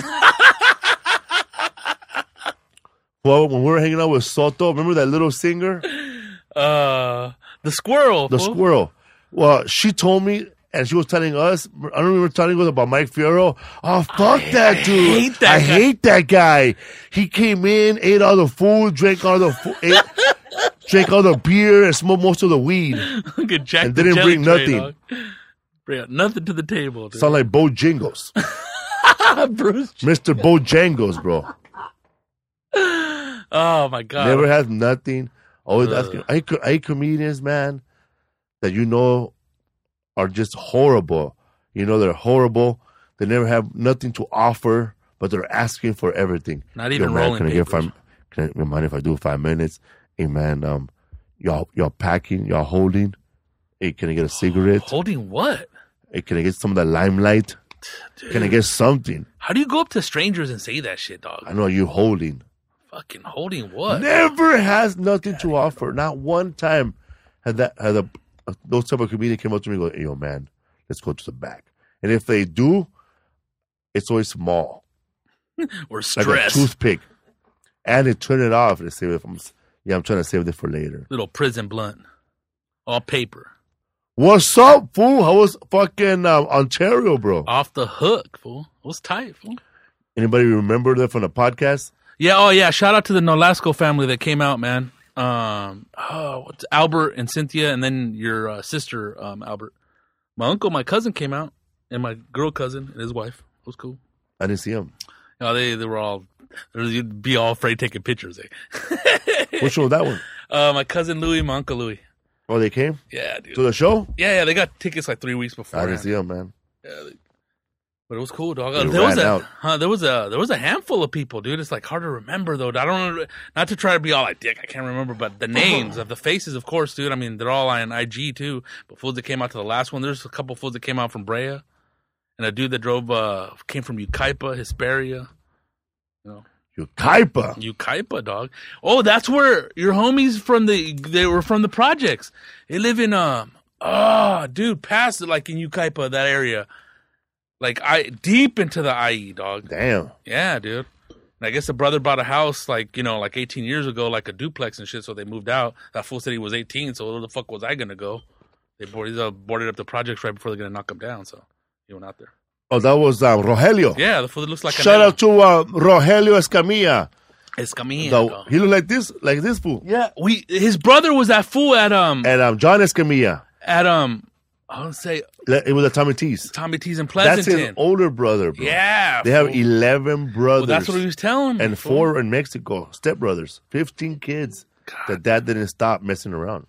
Speaker 1: Well, when we were hanging out with Soto, remember that little singer?
Speaker 2: Uh, the squirrel.
Speaker 1: The
Speaker 2: fool.
Speaker 1: squirrel. Well, she told me, and she was telling us, I don't remember telling us about Mike Fierro. Oh, fuck that dude.
Speaker 2: hate that
Speaker 1: I
Speaker 2: guy.
Speaker 1: hate that guy. He came in, ate all the food, drank all the food, ate, drank all the beer, and smoked most of the weed.
Speaker 2: Look at Jack
Speaker 1: And
Speaker 2: the
Speaker 1: didn't
Speaker 2: Jelly
Speaker 1: bring
Speaker 2: Tray,
Speaker 1: nothing.
Speaker 2: dog. Bring nothing to the table. Dude.
Speaker 1: Sound like Bojangles.
Speaker 2: Bruce.
Speaker 1: Mister Bojangles, bro.
Speaker 2: Oh my god.
Speaker 1: Never has nothing. Always
Speaker 2: Ugh.
Speaker 1: asking. I hate, co- I hate comedians, man, that you know are just horrible. You know they're horrible. They never have nothing to offer, but they're asking for everything.
Speaker 2: Not even
Speaker 1: Yo, man,
Speaker 2: rolling
Speaker 1: can I get
Speaker 2: papers.
Speaker 1: five? Can I, mind if I do five minutes? Hey, man, um, y'all, y'all packing, y'all holding. Hey, can I get a cigarette?
Speaker 2: Holding what?
Speaker 1: Hey, can I get some of the limelight?
Speaker 2: Dude.
Speaker 1: Can I get something?
Speaker 2: How do you go up to strangers and say that shit, dog?
Speaker 1: I know you holding.
Speaker 2: Fucking holding what?
Speaker 1: Never has nothing to offer. Not one time had that had a, those type of comedian came up to me and go, hey, yo, man, let's go to the back. And if they do, it's always small,
Speaker 2: Or
Speaker 1: like
Speaker 2: stress.
Speaker 1: a toothpick, and they turn it off. They say, "If I'm, yeah, I'm trying to save it for later."
Speaker 2: Little prison blunt. All paper.
Speaker 1: What's up, fool? How was fucking um, Ontario, bro?
Speaker 2: Off the hook, fool. It was tight, fool.
Speaker 1: Anybody remember that from the podcast?
Speaker 2: Yeah, oh yeah. Shout out to the Nolasco family that came out, man. Um, oh, what's Albert and Cynthia, and then your uh, sister, um, Albert. My uncle, my cousin came out, and my girl cousin and his wife. It was cool.
Speaker 1: I didn't see him.
Speaker 2: You know, they they were all you'd be all afraid taking pictures. Eh?
Speaker 1: Which one was that one?
Speaker 2: Uh, my cousin Louis, my uncle Louis.
Speaker 1: Oh, they came
Speaker 2: Yeah, dude.
Speaker 1: to the show?
Speaker 2: Yeah, yeah. They got tickets like three weeks before.
Speaker 1: I didn't see him, man.
Speaker 2: Yeah, they- but it was cool, dog.
Speaker 1: They
Speaker 2: there was
Speaker 1: ran
Speaker 2: a
Speaker 1: out.
Speaker 2: huh, there was a there was a handful of people, dude. It's like hard to remember though. I don't know, not to try to be all like dick. I can't remember, but the names of the faces, of course, dude. I mean, they're all on I G too. But fools that came out to the last one, there's a couple fools that came out from Brea, and a dude that drove uh came from Ukaipa, Hesperia. You know,
Speaker 1: You Kaipa.
Speaker 2: Ukaipa, dog. Oh, that's where your homies from the they were from the projects. They live in um oh dude, past like in Ukaipa, that area. Like I deep into the I E, dog.
Speaker 1: Damn.
Speaker 2: Yeah, dude. And I guess the brother bought a house like, you know, like eighteen years ago, like a duplex and shit, so they moved out. That fool said he was eighteen, so where the fuck was I gonna go? They boarded, uh, boarded up the projects right before they're gonna knock him down, so he went out there.
Speaker 1: Oh, that was um, Rogelio.
Speaker 2: Yeah, the fool that looks like
Speaker 1: Shout out to uh, Rogelio Escamilla.
Speaker 2: Escamilla.
Speaker 1: The-
Speaker 2: dog.
Speaker 1: he looked like this, like this fool.
Speaker 2: Yeah, we his brother was that fool at um
Speaker 1: And um, John Escamilla.
Speaker 2: at um I would say
Speaker 1: Le- It was a Tommy T's.
Speaker 2: Tommy T's in
Speaker 1: That's
Speaker 2: Pleasanton.
Speaker 1: his older brother, bro.
Speaker 2: Yeah,
Speaker 1: They have
Speaker 2: fool.
Speaker 1: eleven brothers.
Speaker 2: Well, that's what he was telling me.
Speaker 1: and
Speaker 2: fool.
Speaker 1: four in Mexico, stepbrothers, fifteen kids. The dad didn't stop messing around.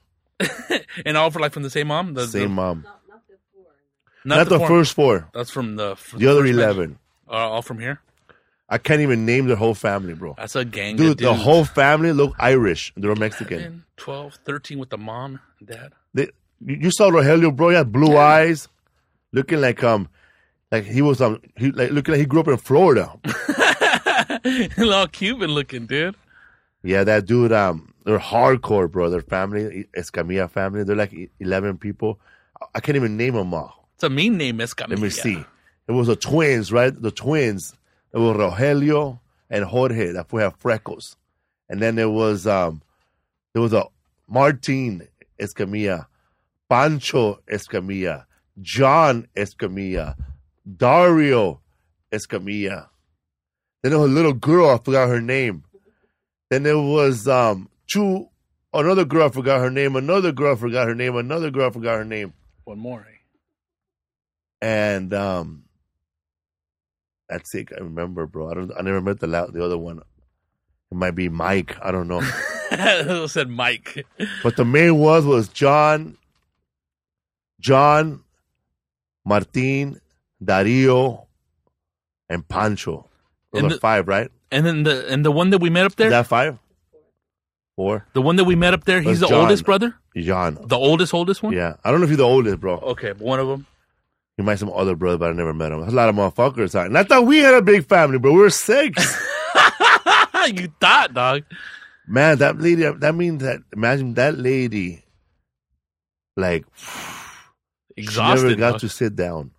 Speaker 2: and all for like from the same mom. The,
Speaker 1: Same
Speaker 2: the,
Speaker 1: mom.
Speaker 3: Not, not the four.
Speaker 1: Not, the,
Speaker 2: four-
Speaker 1: first four.
Speaker 2: That's from the from
Speaker 1: The other
Speaker 2: first batch.
Speaker 1: eleven.
Speaker 2: Uh, all from here.
Speaker 1: I can't even name their whole family, bro.
Speaker 2: That's a gang.
Speaker 1: Dude,
Speaker 2: of
Speaker 1: the
Speaker 2: dudes.
Speaker 1: whole family look Irish. They're Mexican.
Speaker 2: ten, twelve, thirteen with the mom and dad.
Speaker 1: They, you you saw Rogelio, bro. He had blue eyes, looking like um, like he was um, he like looking like he grew up in Florida.
Speaker 2: All Cuban looking, dude.
Speaker 1: Yeah, that dude. Um, they're hardcore, bro. Their family, Escamilla family. They're like eleven people. I can't even name them all.
Speaker 2: It's a mean name, Escamilla.
Speaker 1: Let me see. It was the twins, right? The twins. It was Rogelio and Jorge that have freckles, and then there was um, there was a Martin Escamilla, Pancho Escamilla, John Escamilla, Dario Escamilla. Then there was a little girl, I forgot her name. Then there was um two, another girl, I forgot her name. Another girl, I forgot her name. Another girl, I forgot her name.
Speaker 2: One more. Eh?
Speaker 1: And um, that's it. I remember, bro. I don't. I never met the la- the other one. It might be Mike. I don't know.
Speaker 2: It said Mike.
Speaker 1: But the main was was John, John, Martin, Dario, and Pancho. Those
Speaker 2: And
Speaker 1: are
Speaker 2: the-
Speaker 1: five, right?
Speaker 2: And then the and the one that we met up there,
Speaker 1: Is that five? Four.
Speaker 2: the one that we met up there, he's
Speaker 1: That's
Speaker 2: the
Speaker 1: John.
Speaker 2: oldest brother,
Speaker 1: John.
Speaker 2: the oldest, oldest one.
Speaker 1: Yeah. I don't know if he's the oldest, bro.
Speaker 2: Okay, but one of them.
Speaker 1: He might have some other brother, but I never met him. There's a lot of motherfuckers. And I thought we had a big family, bro. We were six.
Speaker 2: You thought, dog.
Speaker 1: Man, that lady, that means that, imagine that lady, like,
Speaker 2: Exhausted.
Speaker 1: she never got
Speaker 2: dog.
Speaker 1: to sit down.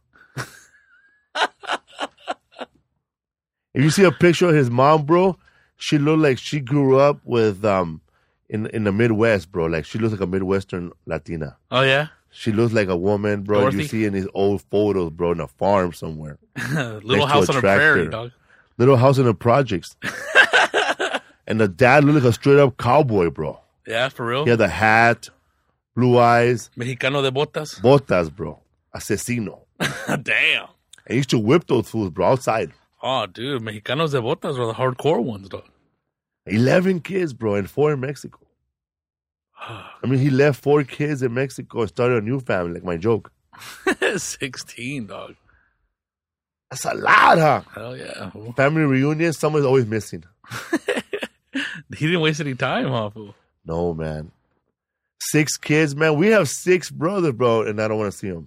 Speaker 1: If you see a picture of his mom, bro, she looked like she grew up with, um, in in the Midwest, bro. Like, she looks like a Midwestern Latina.
Speaker 2: Oh yeah,
Speaker 1: She looks like a woman, bro.
Speaker 2: Dorothy?
Speaker 1: You see in these old photos, bro, in a farm somewhere.
Speaker 2: little
Speaker 1: Next to
Speaker 2: house
Speaker 1: a
Speaker 2: on a prairie,
Speaker 1: tractor.
Speaker 2: dog.
Speaker 1: Little house in the projects. And the dad looked like a straight up cowboy, bro.
Speaker 2: Yeah, for real.
Speaker 1: He had the hat, blue eyes,
Speaker 2: Mexicano de botas.
Speaker 1: botas, bro. Asesino.
Speaker 2: Damn.
Speaker 1: And he used to whip those fools, bro, outside.
Speaker 2: Oh, dude, Mexicanos de botas are the hardcore ones, dog.
Speaker 1: eleven kids, bro, and four in Mexico. I mean, he left four kids in Mexico and started a new family, like my joke.
Speaker 2: Sixteen, dog.
Speaker 1: That's a lot, huh?
Speaker 2: Hell yeah. fool.
Speaker 1: Family reunion, someone's always missing.
Speaker 2: He didn't waste any time, huh, fool?
Speaker 1: No, man. Six kids, man. We have six brothers, bro, and I don't want to see them.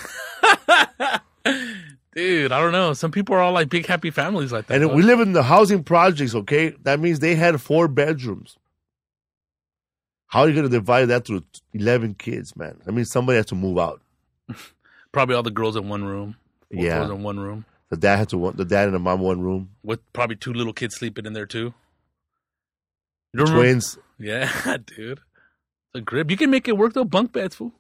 Speaker 2: Dude, I don't know. Some people are all like big happy families like that.
Speaker 1: And
Speaker 2: dog.
Speaker 1: we live in the housing projects, okay? That means they had four bedrooms. How are you going to divide that through eleven kids, man? I mean, somebody has to move out.
Speaker 2: Probably all the girls in one room. Four
Speaker 1: Yeah.
Speaker 2: girls in one room.
Speaker 1: The dad had to one, the dad and the mom one room.
Speaker 2: With probably two little kids sleeping in there too. You don't remember?
Speaker 1: Twins.
Speaker 2: Yeah, dude. The crib. You can make it work though. Bunk beds, fool.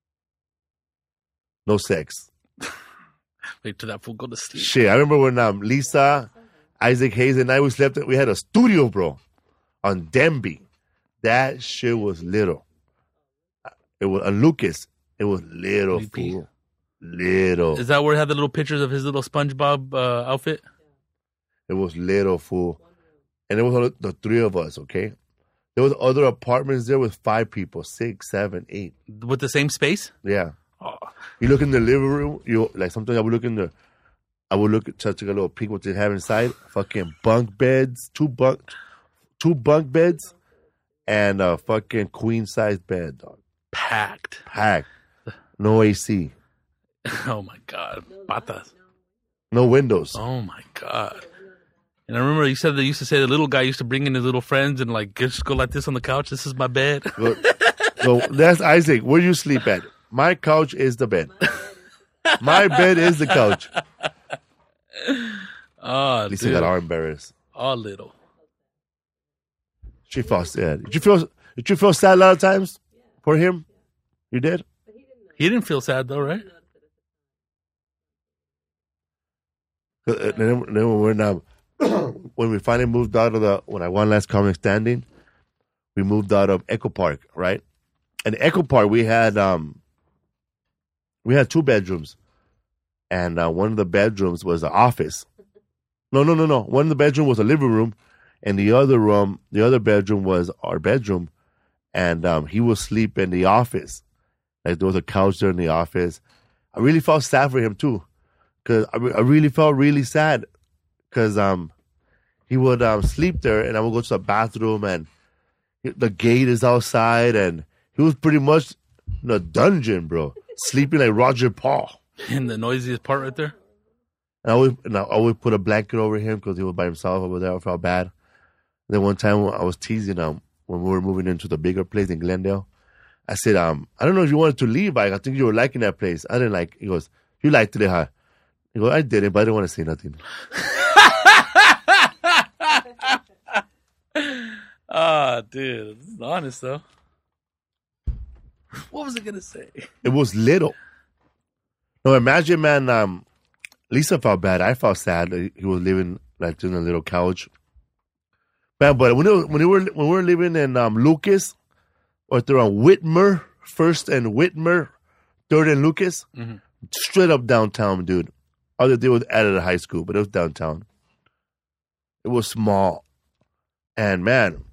Speaker 1: No sex.
Speaker 2: Wait till that fool go to sleep.
Speaker 1: Shit, I remember when um, Lisa, Isaac Hayes, and I we slept. We had a studio, bro, on Denby. That shit was little. It was on Lucas. It was little,
Speaker 2: Sleepy.
Speaker 1: fool. Little.
Speaker 2: Is that where it had the little pictures of his little SpongeBob uh, outfit?
Speaker 1: It was little, fool. And it was only the three of us, okay? There was other apartments there with five people, six, seven, eight.
Speaker 2: With the same space?
Speaker 1: Yeah.
Speaker 2: Oh.
Speaker 1: You look in the living room, you like sometimes I would look in the, I would look, try to take a little peek what they have inside. Fucking bunk beds, two bunk, two bunk beds, and a fucking queen size bed, dog.
Speaker 2: Packed.
Speaker 1: Packed. No A C.
Speaker 2: Oh my God. Patas.
Speaker 1: No windows.
Speaker 2: Oh my God. And I remember you said they used to say the little guy used to bring in his little friends and like just go like this on the couch. This is my bed.
Speaker 1: So, so that's Isaac. Where you sleep at? My couch is the bed. My bed is the couch.
Speaker 2: Oh,
Speaker 1: Lisa
Speaker 2: dude.
Speaker 1: got all embarrassed.
Speaker 2: All little.
Speaker 1: She felt sad. Did you feel? Did you feel sad a lot of times for him? You did.
Speaker 2: He didn't feel sad though, right?
Speaker 1: Uh, Then, then when um, when we finally moved out of the when I won last comic standing, we moved out of Echo Park, right? And Echo Park, we had um, we had two bedrooms, and uh, one of the bedrooms was the office. No, no, no, no. One of the bedroom was a living room, and the other room, the other bedroom was our bedroom, and um, he would sleep in the office. Like there was a couch there in the office. I really felt sad for him too, because I, re- I really felt really sad, because um, he would um sleep there, and I would go to the bathroom, and the gate is outside, and he was pretty much in a dungeon, bro, sleeping like Roger Paul.
Speaker 2: In the noisiest part right there.
Speaker 1: And I always, and I always put a blanket over him because he was by himself over there. I felt bad. Then one time I was teasing him when we were moving into the bigger place in Glendale. I said, um, I don't know if you wanted to leave, but I think you were liking that place. I didn't like. He goes, you liked it, huh? He goes, I didn't, but I didn't want to say nothing.
Speaker 2: Ah, oh, dude, this is honest though. What was I gonna say?
Speaker 1: It was little. No, imagine, man. Um, Lisa felt bad. I felt sad. He was living like in a little couch. Man, but when it was, when we were when we were living in um, Lucas, or they're on Whitmer, First and Whitmer, Third and Lucas,
Speaker 2: Mm-hmm.
Speaker 1: straight up downtown, dude. Other day was out of the high school, but it was downtown. It was small, and man,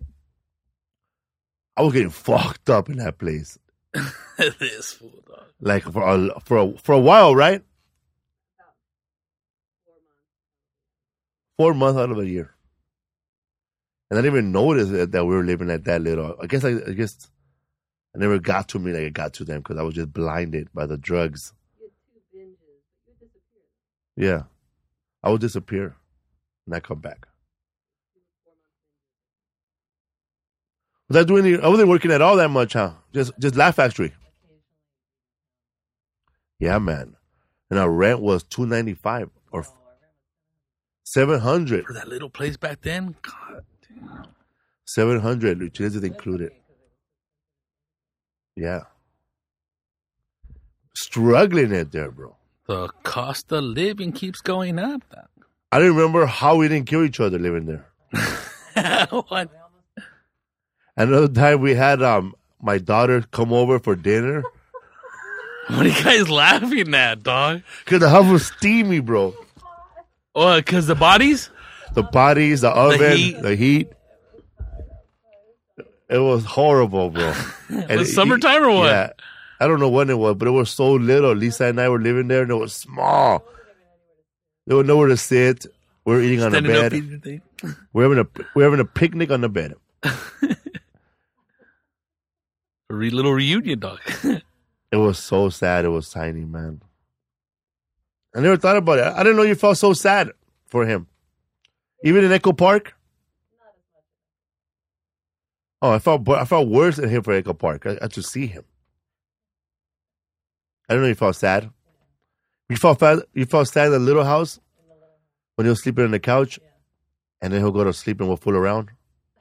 Speaker 1: I was getting fucked up in that place.
Speaker 2: This fool, dog.
Speaker 1: Like for a, for a, for a while, right? Four months out of a year, and I didn't even notice that, that we were living at that little. I guess I, I guess it never got to me like it got to them because I was just blinded by the drugs.
Speaker 3: You had two binges, but you disappeared.
Speaker 1: Yeah, I would disappear and I come back. Was I doing? Any, I wasn't working at all that much, huh? Just just Laugh Factory. Yeah, man. And our rent was two ninety five or seven hundred.
Speaker 2: For that little place back then, God damn.
Speaker 1: Seven hundred, utilities included. Yeah. Struggling it there, bro.
Speaker 2: The cost of living keeps going up.
Speaker 1: I don't remember how we didn't kill each other living there.
Speaker 2: What?
Speaker 1: Another time we had um my daughter come over for dinner.
Speaker 2: What are you guys laughing at, dog?
Speaker 1: Because the house was steamy, bro.
Speaker 2: Oh, because the bodies?
Speaker 1: The bodies, the oven,
Speaker 2: heat.
Speaker 1: the heat. It was horrible, bro.
Speaker 2: It
Speaker 1: And
Speaker 2: was summertime or what?
Speaker 1: Yeah. I don't know when it was, but it was so little. Lisa and I were living there, and it was small. There was nowhere to sit. We were eating on the
Speaker 2: Standing up,
Speaker 1: bed.
Speaker 2: eating the thing.
Speaker 1: We're having a we're having a picnic on the bed.
Speaker 2: A re- little reunion, dog.
Speaker 1: It was so sad. It was tiny, man. I never thought about it. I didn't know you felt so sad for him. Even in Echo Park? Oh, I felt I felt worse than him for Echo Park. I, I had to see him. I didn't know you felt sad. You felt sad. You felt sad in the little house. when he was sleeping on the couch, and then he'll go to sleep and we'll fool around.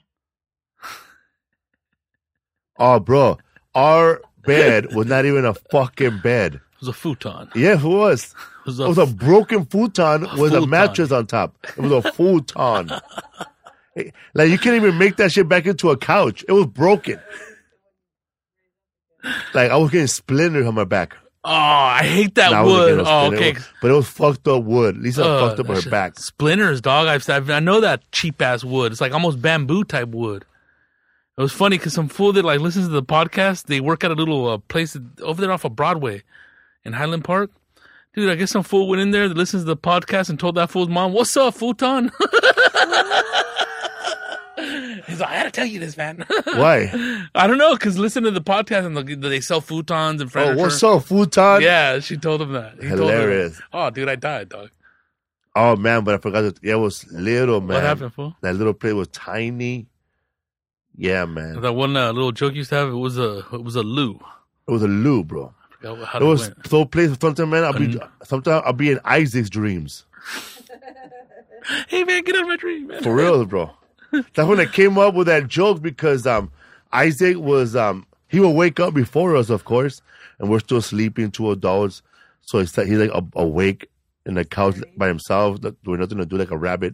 Speaker 1: Oh, bro, our bed was not even a fucking bed.
Speaker 2: It was a futon.
Speaker 1: Yeah, it was.
Speaker 2: It was a,
Speaker 1: It was a broken futon
Speaker 2: a
Speaker 1: with a
Speaker 2: futon.
Speaker 1: mattress on top. It was a futon. Like, you can't even make that shit back into a couch. It was broken. Like, I was getting splinters on my back.
Speaker 2: oh, I hate that
Speaker 1: Nah, I wasn't
Speaker 2: wood.
Speaker 1: getting a
Speaker 2: Oh,
Speaker 1: splinter.
Speaker 2: okay.
Speaker 1: But it was fucked up wood. Lisa
Speaker 2: Uh,
Speaker 1: fucked up
Speaker 2: that
Speaker 1: her
Speaker 2: shit-
Speaker 1: back.
Speaker 2: Splinters, dog. I've, I've, I know that cheap ass wood. It's like almost bamboo type wood. It was funny because some fool that like listens to the podcast, they work at a little uh, place over there off of Broadway in Highland Park. Dude, I guess some fool went in there that listens to the podcast and told that fool's mom, "What's up, futon?" He's like, "I gotta tell you this, man."
Speaker 1: Why?
Speaker 2: I don't know, because listen to the podcast and they- they sell futons and
Speaker 1: Oh,
Speaker 2: furniture.
Speaker 1: what's up, futon?
Speaker 2: Yeah, she told him that. He told her
Speaker 1: Hilarious.
Speaker 2: that. Oh, dude, I died, dog.
Speaker 1: Oh, man, but I forgot. That, yeah, it was little, man.
Speaker 2: What happened, fool?
Speaker 1: That little place was tiny. Yeah, man.
Speaker 2: That one uh, little joke you used to have, it was a it was a loo.
Speaker 1: It was a loo, bro.
Speaker 2: I forgot how
Speaker 1: It
Speaker 2: it
Speaker 1: was
Speaker 2: went.
Speaker 1: so place. Sometimes, man, I'll be sometimes I'll be in Isaac's dreams.
Speaker 2: Hey man, get out of my dream, man.
Speaker 1: For real, bro. That's when I came up with that joke because um Isaac was um he would wake up before us, of course, and we're still sleeping, two adults. So he's like, he's like a- awake in the couch by himself, not- doing nothing to do, like a rabbit.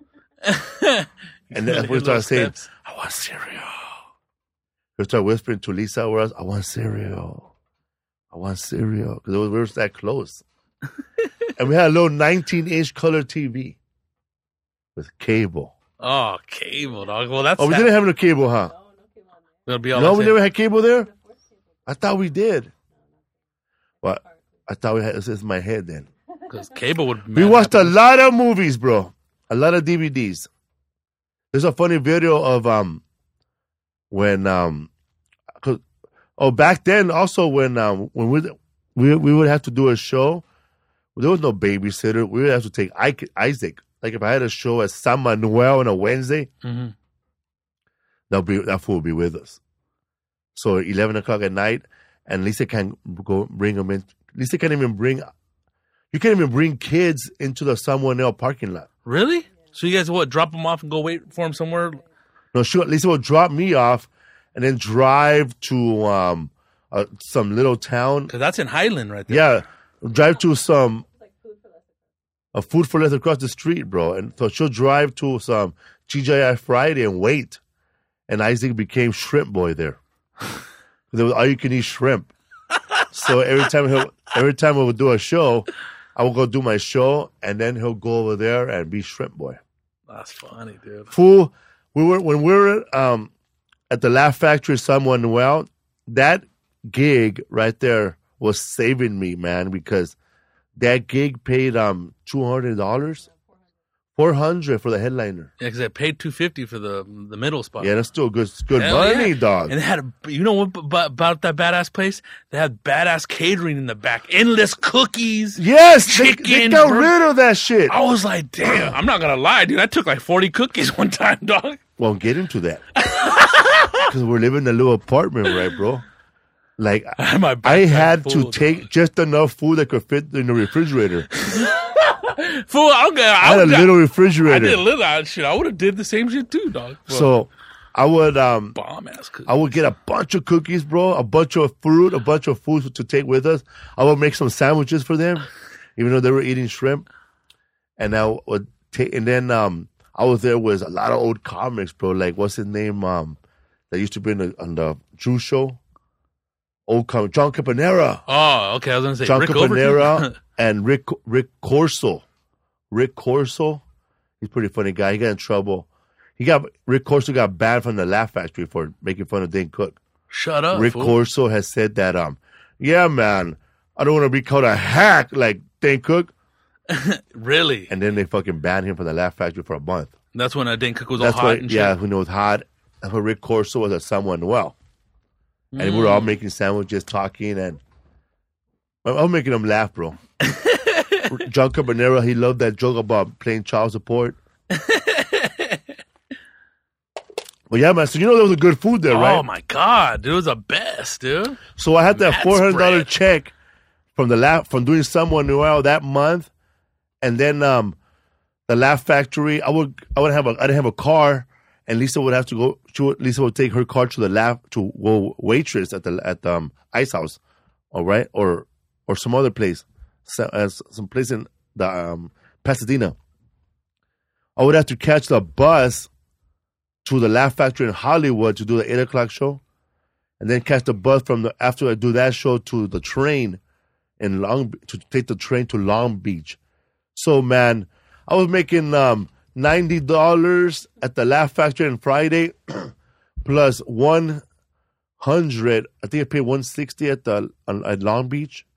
Speaker 1: And then that's when we started saying, "I want cereal." We started whispering to Lisa or us, "I want cereal. I want cereal." Because we were that close. And we had a little nineteen inch color T V with cable.
Speaker 2: Oh, cable, dog. Well, that's
Speaker 1: Oh, we
Speaker 2: that.
Speaker 1: didn't have no cable, huh?
Speaker 2: That'll be all
Speaker 1: No,
Speaker 2: I
Speaker 1: we
Speaker 2: say.
Speaker 1: never had cable there? I thought we did. Well, I thought we had, this is my head then.
Speaker 2: Because cable would.
Speaker 1: We watched a lot of movies, bro. A lot of D V Ds. There's a funny video of um when um 'cause- oh back then also when um when we we we would have to do a show. There was no babysitter. We would have to take Ike, Isaac. Like if I had a show at San Manuel on a Wednesday,
Speaker 2: hmm
Speaker 1: that'll be that fool will be with us. So eleven o'clock at night, and Lisa can go bring them in. Lisa can't even bring. You can't even bring kids into the San Manuel parking lot.
Speaker 2: Really? So you guys what? Drop them off and go wait for them somewhere?
Speaker 1: No, she, Lisa will drop me off, and then drive to um uh, some little town.
Speaker 2: Because that's in Highland, right there.
Speaker 1: Yeah, drive to some a food for less across the street, bro. And so she'll drive to some T G I Friday and wait. And Isaac became shrimp boy there. There was all you can eat shrimp. So every time he'll every time we would do a show, I will go do my show, and then he'll go over there and be shrimp boy.
Speaker 2: That's funny, dude.
Speaker 1: Fool, we were when we were um, at the Laugh Factory, someone well, that gig right there was saving me, man, because that gig paid um two hundred dollars, four hundred for the headliner.
Speaker 2: Yeah, because I paid two fifty for the the middle spot.
Speaker 1: Yeah, that's still good, good
Speaker 2: Hell
Speaker 1: money,
Speaker 2: yeah.
Speaker 1: dog.
Speaker 2: And they had, a, you know what b- about that badass place? They had badass catering in the back, endless cookies.
Speaker 1: Yes, they, they
Speaker 2: chicken,
Speaker 1: got
Speaker 2: bur-
Speaker 1: rid of that shit.
Speaker 2: I was like, damn, I'm not gonna lie, dude. I took like forty cookies one time, dog.
Speaker 1: Well, get into that because we're living in a little apartment, right, bro? Like
Speaker 2: I had, my
Speaker 1: I
Speaker 2: backpack
Speaker 1: had
Speaker 2: full,
Speaker 1: to
Speaker 2: dog.
Speaker 1: take just enough food that could fit in the refrigerator.
Speaker 2: Fool, I, don't,
Speaker 1: I
Speaker 2: I,
Speaker 1: had a
Speaker 2: would-
Speaker 1: little
Speaker 2: I
Speaker 1: refrigerator.
Speaker 2: did a little uh, shit. I would have did the same shit too, dog.
Speaker 1: So I would um
Speaker 2: bomb ass cookies.
Speaker 1: I would get a bunch of cookies, bro, a bunch of fruit, a bunch of food to take with us. I would make some sandwiches for them, even though they were eating shrimp. And I would take, and then um I was there with a lot of old comics, bro. Like what's his name? Um, that used to be in the, on the Drew Show. Old comic John Caponera,
Speaker 2: Oh, okay. I was gonna say
Speaker 1: John
Speaker 2: Rick
Speaker 1: Caponera,
Speaker 2: Overton.
Speaker 1: and Rick Rick Corso. Rick Corso, he's a pretty funny guy. He got in trouble. He got Rick Corso got banned from the Laugh Factory for making fun of Dane Cook.
Speaker 2: Shut up,
Speaker 1: Rick
Speaker 2: fool.
Speaker 1: Corso has said that, um, yeah, man, I don't want to be called a hack like Dane Cook.
Speaker 2: Really?
Speaker 1: And then they fucking banned him from the Laugh Factory for a month.
Speaker 2: That's when uh, Dane Cook was all
Speaker 1: That's
Speaker 2: hot
Speaker 1: why,
Speaker 2: and
Speaker 1: yeah,
Speaker 2: shit.
Speaker 1: when it was hot. That's why Rick Corso was at someone well. And we were
Speaker 2: Mm.
Speaker 1: all making sandwiches, talking, and I'm I'm making them laugh, bro. John Caponera, he loved that joke about playing child support. But yeah, man, so you know there was a good food there,
Speaker 2: Oh
Speaker 1: right?
Speaker 2: my god, dude, it was the best, dude.
Speaker 1: So I had that
Speaker 2: Mad
Speaker 1: four hundred dollars
Speaker 2: spread.
Speaker 1: check from the la- from doing someone well that month, and then um, the Laugh Factory. I would I would have a I didn't have a car, and Lisa would have to go. She would, Lisa would take her car to the Laugh to go waitress at the at the um, Ice House, all right, or or some other place, so, as some place in the um, Pasadena. I would have to catch the bus to the Laugh Factory in Hollywood to do the eight o'clock show, and then catch the bus from the after I do that show to the train in Long to take the train to Long Beach. So man, I was making um, ninety dollars at the Laugh Factory on Friday, plus one hundred. I think I paid one sixty at the at Long Beach.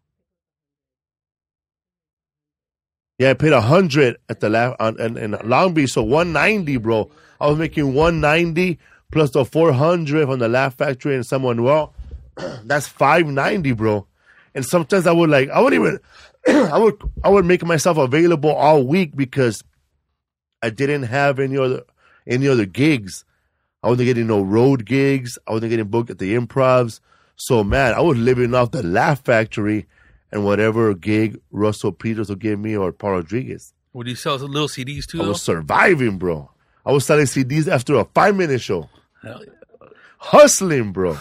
Speaker 1: Yeah, I paid a hundred at the Laugh on in, in Long Beach, so one ninety, bro. I was making one ninety plus the four hundred from the Laugh Factory and someone. Well, that's five ninety, bro. And sometimes I would like I would even I would I would make myself available all week because I didn't have any other any other gigs. I wasn't getting no road gigs. I wasn't getting booked at the Improvs. So man, I was living off the Laugh Factory and whatever gig Russell Peters would give me or Paul Rodriguez.
Speaker 2: Would you sell little C Ds too?
Speaker 1: I
Speaker 2: though?
Speaker 1: was surviving, bro. I was selling C Ds after a five minute show.
Speaker 2: Hell yeah.
Speaker 1: Hustling, bro.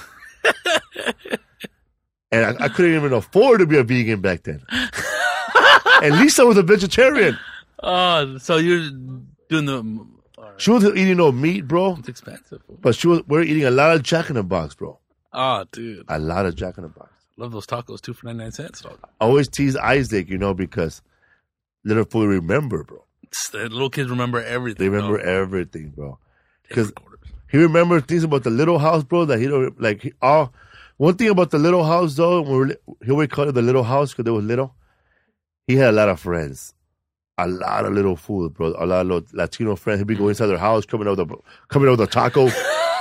Speaker 1: And I, I couldn't even afford to be a vegan back then. And Lisa was a vegetarian.
Speaker 2: Oh, so you're doing the.
Speaker 1: She wasn't eating no meat, bro.
Speaker 2: It's expensive.
Speaker 1: But she was. We were eating a lot of Jack in the Box, bro.
Speaker 2: Oh, dude.
Speaker 1: A lot of Jack in the Box.
Speaker 2: Love those tacos, two for ninety-nine cents, dog.
Speaker 1: I always tease Isaac, you know, because little fool remember, bro.
Speaker 2: The little kids remember everything.
Speaker 1: They remember
Speaker 2: dog.
Speaker 1: everything, bro. Because he remembers things about the Little House, bro, that he don't, like, he, all, one thing about the Little House, though, when we were, he always called it the Little House because they was little. He had a lot of friends. A lot of little fools, bro. A lot of little Latino friends. He'd be going inside their house, coming out with the, coming out with a taco.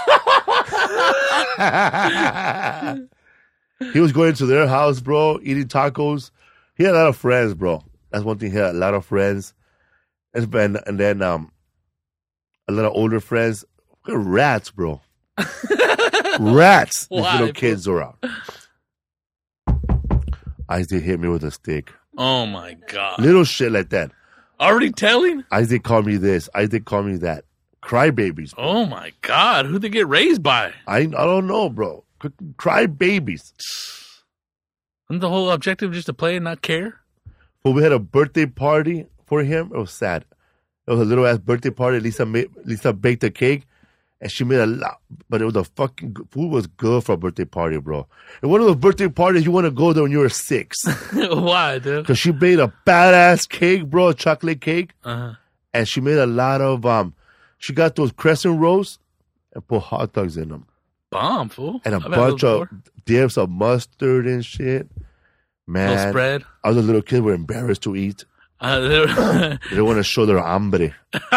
Speaker 1: He was going to their house, bro, eating tacos. He had a lot of friends, bro. That's one thing. He had a lot of friends. And, and, and then um, a lot of older friends. Rats, bro. Rats. These
Speaker 2: Why,
Speaker 1: little kids are out. Isaac hit me with a stick.
Speaker 2: Oh, my God.
Speaker 1: Little shit like that.
Speaker 2: Already telling?
Speaker 1: Isaac called me this. Isaac called me that. Crybabies. Bro.
Speaker 2: Oh, my God. Who'd they get raised by?
Speaker 1: I, I don't know, bro. Crybabies.
Speaker 2: Isn't the whole objective just to play and not care?
Speaker 1: Well, we had a birthday party for him. It was sad. It was a little ass birthday party. Lisa made, Lisa baked a cake, and she made a lot. But it was a fucking food was good for a birthday party, bro. And one of those birthday parties you want to go there when you were six.
Speaker 2: Why, dude?
Speaker 1: Because she made a badass cake, bro, a chocolate cake,
Speaker 2: Uh-huh.
Speaker 1: and she made a lot of um. She got those crescent rolls and put hot dogs in them.
Speaker 2: Bomb, fool.
Speaker 1: And a
Speaker 2: I've had
Speaker 1: bunch
Speaker 2: those
Speaker 1: of
Speaker 2: before.
Speaker 1: dips of mustard and shit. Man,
Speaker 2: Little spread.
Speaker 1: other little kids were embarrassed to eat.
Speaker 2: Uh, they were-
Speaker 1: They didn't want to show their hambre.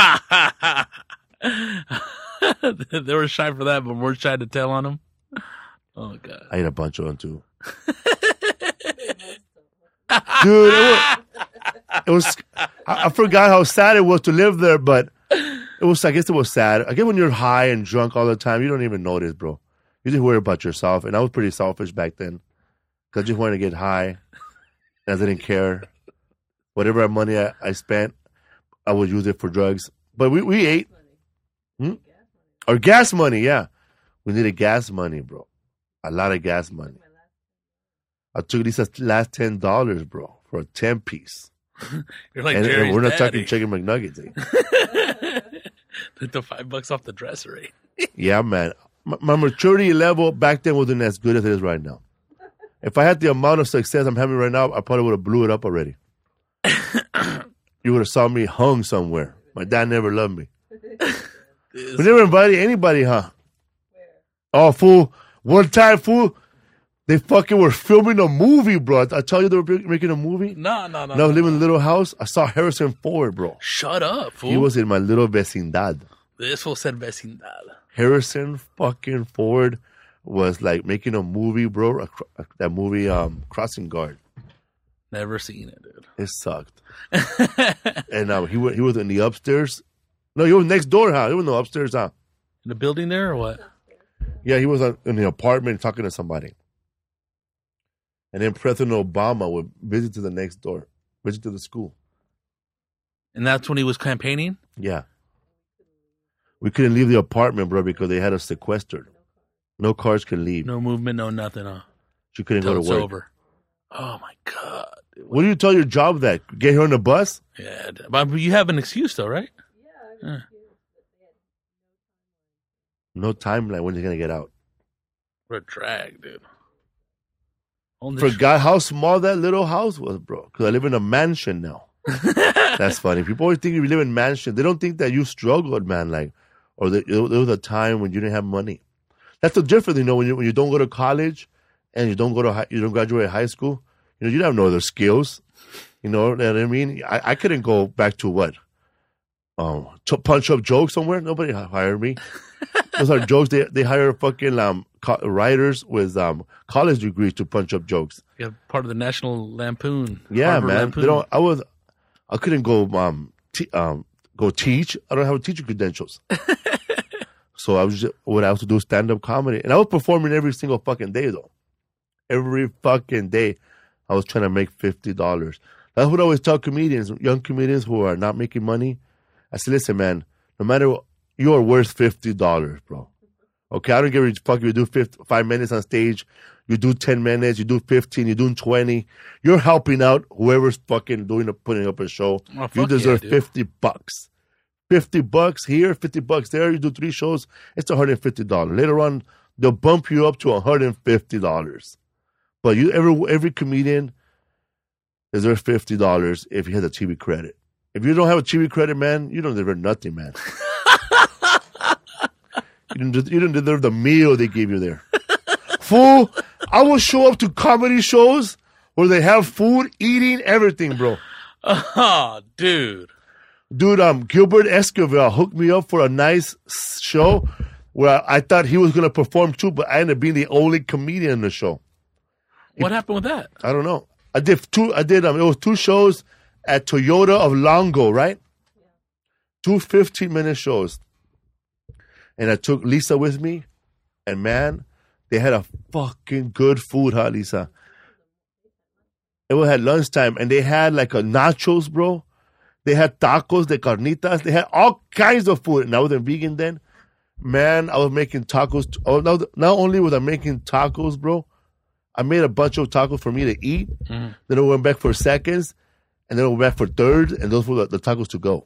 Speaker 2: they were shy for that, but we're shy to tell on them. Oh, God.
Speaker 1: I ate a bunch of them too. Dude, it was, it was I, I forgot how sad it was to live there, but it was, I guess it was sad. I guess when you're high and drunk all the time, you don't even notice, bro. You just worry about yourself. And I was pretty selfish back then. Because I just wanted to get high. And I didn't care. Whatever money I, I spent, I would use it for drugs. But we, we ate. Hmm? Or gas money, yeah. We needed gas money, bro. A lot of gas money. I took Lisa's last ten dollars, bro, for a ten piece.
Speaker 2: You're like
Speaker 1: and,
Speaker 2: Jerry's
Speaker 1: and we're not
Speaker 2: daddy.
Speaker 1: talking chicken McNuggets. Eh?
Speaker 2: Took the five bucks off the dresser, eh?
Speaker 1: Yeah, man. My, my maturity level back then wasn't as good as it is right now. If I had the amount of success I'm having right now, I probably would have blew it up already. You would have saw me hung somewhere. My dad never loved me. We never invited anybody, huh? Oh, fool. One time, fool, they fucking were filming a movie, bro. I tell you they were making a movie?
Speaker 2: No, no, no.
Speaker 1: And I was
Speaker 2: no,
Speaker 1: living in
Speaker 2: no.
Speaker 1: a little house. I saw Harrison Ford, bro.
Speaker 2: Shut up, fool.
Speaker 1: He was in my little vecindad.
Speaker 2: This fool said vecindad.
Speaker 1: Harrison fucking Ford was like making a movie, bro. A, a, that movie, um, Crossing Guard.
Speaker 2: Never seen it, dude.
Speaker 1: It sucked. And uh, he was he was in the upstairs. No, he was next door, huh? He was in the upstairs, huh?
Speaker 2: In the building there or what?
Speaker 1: Yeah, he was uh, in the apartment talking to somebody. And then President Obama would visit to the next door, visit to the school.
Speaker 2: And that's when he was campaigning?
Speaker 1: Yeah. We couldn't leave the apartment, bro, because they had us sequestered. No cars can leave.
Speaker 2: No movement, no nothing, huh?
Speaker 1: She couldn't
Speaker 2: Till
Speaker 1: go
Speaker 2: it's
Speaker 1: to work.
Speaker 2: over. Oh, my God.
Speaker 1: What do you tell your job that? Get her on the bus?
Speaker 2: Yeah. But you have an excuse, though, right?
Speaker 3: Yeah, I
Speaker 2: Yeah.
Speaker 3: was confused, but they had
Speaker 1: No timeline when they're going to get out.
Speaker 2: What a drag, dude. Only
Speaker 1: Forgot how small that little house was, bro. Because I live in a mansion now. That's funny. People always think you live in mansion. They don't think that you struggled, man. Like, or that there was a time when you didn't have money. That's the difference, you know. When you when you don't go to college and you don't go to high, you don't graduate high school, you know, you don't have no other skills. You know what I mean? I, I couldn't go back to what, um, to punch up jokes somewhere. Nobody hired me. Those are jokes. They they hire fucking um co- writers with um college degrees to punch up jokes.
Speaker 2: You're part of the National Lampoon.
Speaker 1: Yeah,
Speaker 2: Harvard
Speaker 1: man.
Speaker 2: Lampoon.
Speaker 1: They don't. I was. I couldn't go um t- um go teach. I don't have teacher credentials. So I was just, what I have to do stand up comedy, and I was performing every single fucking day though. Every fucking day, I was trying to make fifty dollars. That's what I always tell comedians, young comedians who are not making money. I said, listen, man, no matter what, you are worth fifty dollars, bro. Okay, I don't give a fuck if you do fifty, five minutes on stage, you do ten minutes, you do fifteen, you do twenty. You're helping out whoever's fucking doing putting up a show.
Speaker 2: Oh, fuck
Speaker 1: You deserve
Speaker 2: yeah, dude.
Speaker 1: fifty bucks. fifty bucks here, fifty bucks there. You do three shows, it's one hundred fifty dollars. Later on, they'll bump you up to one hundred fifty dollars. But you every every comedian deserves fifty dollars if he has a T V credit. If you don't have a T V credit, man, you don't deserve nothing, man. you, don't, you don't deserve the meal they gave you there. Fool, I will show up to comedy shows where they have food, eating, everything, bro.
Speaker 2: Oh, dude.
Speaker 1: Dude, um, Gilbert Esquivel hooked me up for a nice show where I, I thought he was going to perform too, but I ended up being the only comedian in the show.
Speaker 2: What happened with that?
Speaker 1: I don't know. I did two. I did. Um, it was two shows at Toyota of Longo, right? Two fifteen-minute shows, and I took Lisa with me, and man, they had a fucking good food, huh, Lisa? It was at lunchtime, and they had like a nachos, bro. They had tacos, de carnitas. They had all kinds of food. And I was a vegan then. Man, I was making tacos. Oh, not, not only was I making tacos, bro, I made a bunch of tacos for me to eat.
Speaker 2: Mm.
Speaker 1: Then I went back for seconds. And then I went back for thirds. And those were the, the tacos to go.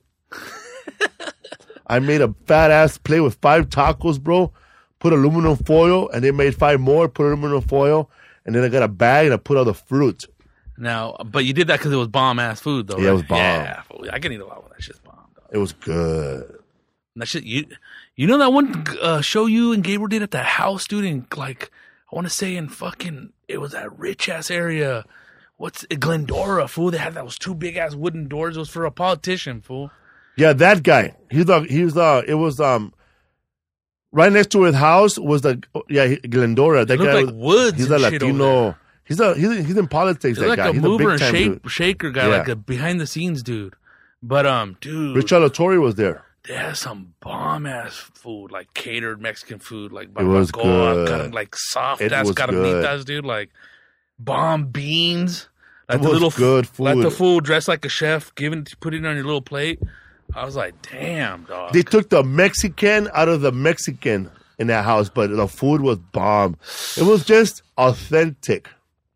Speaker 1: I made a fat ass plate with five tacos, bro. Put aluminum foil. And they made five more. Put aluminum foil. And then I got a bag and I put all the fruit.
Speaker 2: Now, but you did that because it was bomb ass food, though.
Speaker 1: Yeah,
Speaker 2: right?
Speaker 1: it was bomb.
Speaker 2: Yeah, fool, I can eat a lot when that shit's bomb. Dog.
Speaker 1: It was good.
Speaker 2: That shit, you, you know that one uh, show you and Gabriel did at that house, dude, in like I want to say in fucking it was that rich ass area. What's it, Glendora, fool? They had those two big ass wooden doors. It was for a politician, fool.
Speaker 1: Yeah, that guy. He's the he's the it was um right next to his house was the yeah he- Glendora. That
Speaker 2: It looked
Speaker 1: guy
Speaker 2: like
Speaker 1: was-
Speaker 2: woods
Speaker 1: He's a
Speaker 2: and shit over
Speaker 1: Latino.
Speaker 2: there.
Speaker 1: He's a he's he's in politics.
Speaker 2: He's
Speaker 1: That
Speaker 2: like
Speaker 1: guy.
Speaker 2: a
Speaker 1: He's
Speaker 2: mover
Speaker 1: a
Speaker 2: and
Speaker 1: big time
Speaker 2: shake,
Speaker 1: dude.
Speaker 2: shaker guy,
Speaker 1: Yeah.
Speaker 2: like a behind the scenes dude. But um, dude,
Speaker 1: Rich Alatorre was there.
Speaker 2: they had some bomb ass food, like catered Mexican food, like
Speaker 1: It was
Speaker 2: barbacoa,
Speaker 1: good.
Speaker 2: kind of like soft
Speaker 1: It
Speaker 2: ass
Speaker 1: was
Speaker 2: carnitas, dude, like bomb beans, like
Speaker 1: It
Speaker 2: the
Speaker 1: was
Speaker 2: little
Speaker 1: good
Speaker 2: like the
Speaker 1: food.
Speaker 2: food dressed like a chef, giving putting it on your little plate. I was like, damn, dog.
Speaker 1: They took the Mexican out of the Mexican in that house, but the food was bomb. It was just authentic.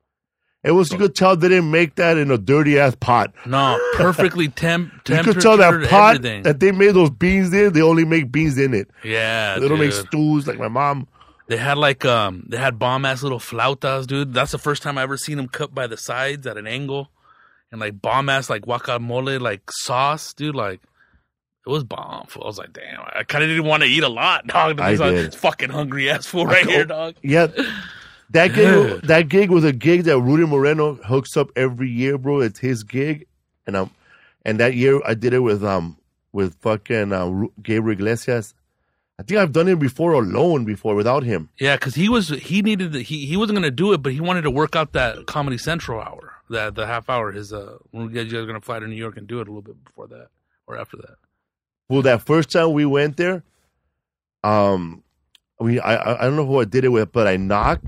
Speaker 1: It was you could tell they didn't make that in a dirty ass pot.
Speaker 2: No, perfectly temp.
Speaker 1: You
Speaker 2: temperature,
Speaker 1: could tell that pot
Speaker 2: everything.
Speaker 1: that they made those beans in. They only make beans in it.
Speaker 2: Yeah,
Speaker 1: They don't make
Speaker 2: dude.
Speaker 1: stews like my mom.
Speaker 2: They had like um, they had bomb ass little flautas, dude. That's the first time I ever seen them cut by the sides at an angle, and like bomb ass like guacamole like sauce, dude. Like it was bomb. Fool. I was like, damn. I kind of didn't want to eat a lot, dog.
Speaker 1: I
Speaker 2: This is
Speaker 1: did.
Speaker 2: a fucking hungry ass fool right
Speaker 1: I-
Speaker 2: here, dog.
Speaker 1: Yeah, that gig.
Speaker 2: Dude.
Speaker 1: That gig was a gig that Rudy Moreno hooks up every year, bro. It's his gig, and um, and that year I did it with um with fucking uh, Ru- Gabriel Iglesias. I think I've done it before alone before without him.
Speaker 2: Yeah, because he was he needed the, he he wasn't gonna do it, but he wanted to work out that Comedy Central hour, that the half hour. His uh, when you guys are gonna fly to New York and do it a little bit before that or after that.
Speaker 1: Well, that first time we went there, um, we I I I don't know who I did it with, but I knocked,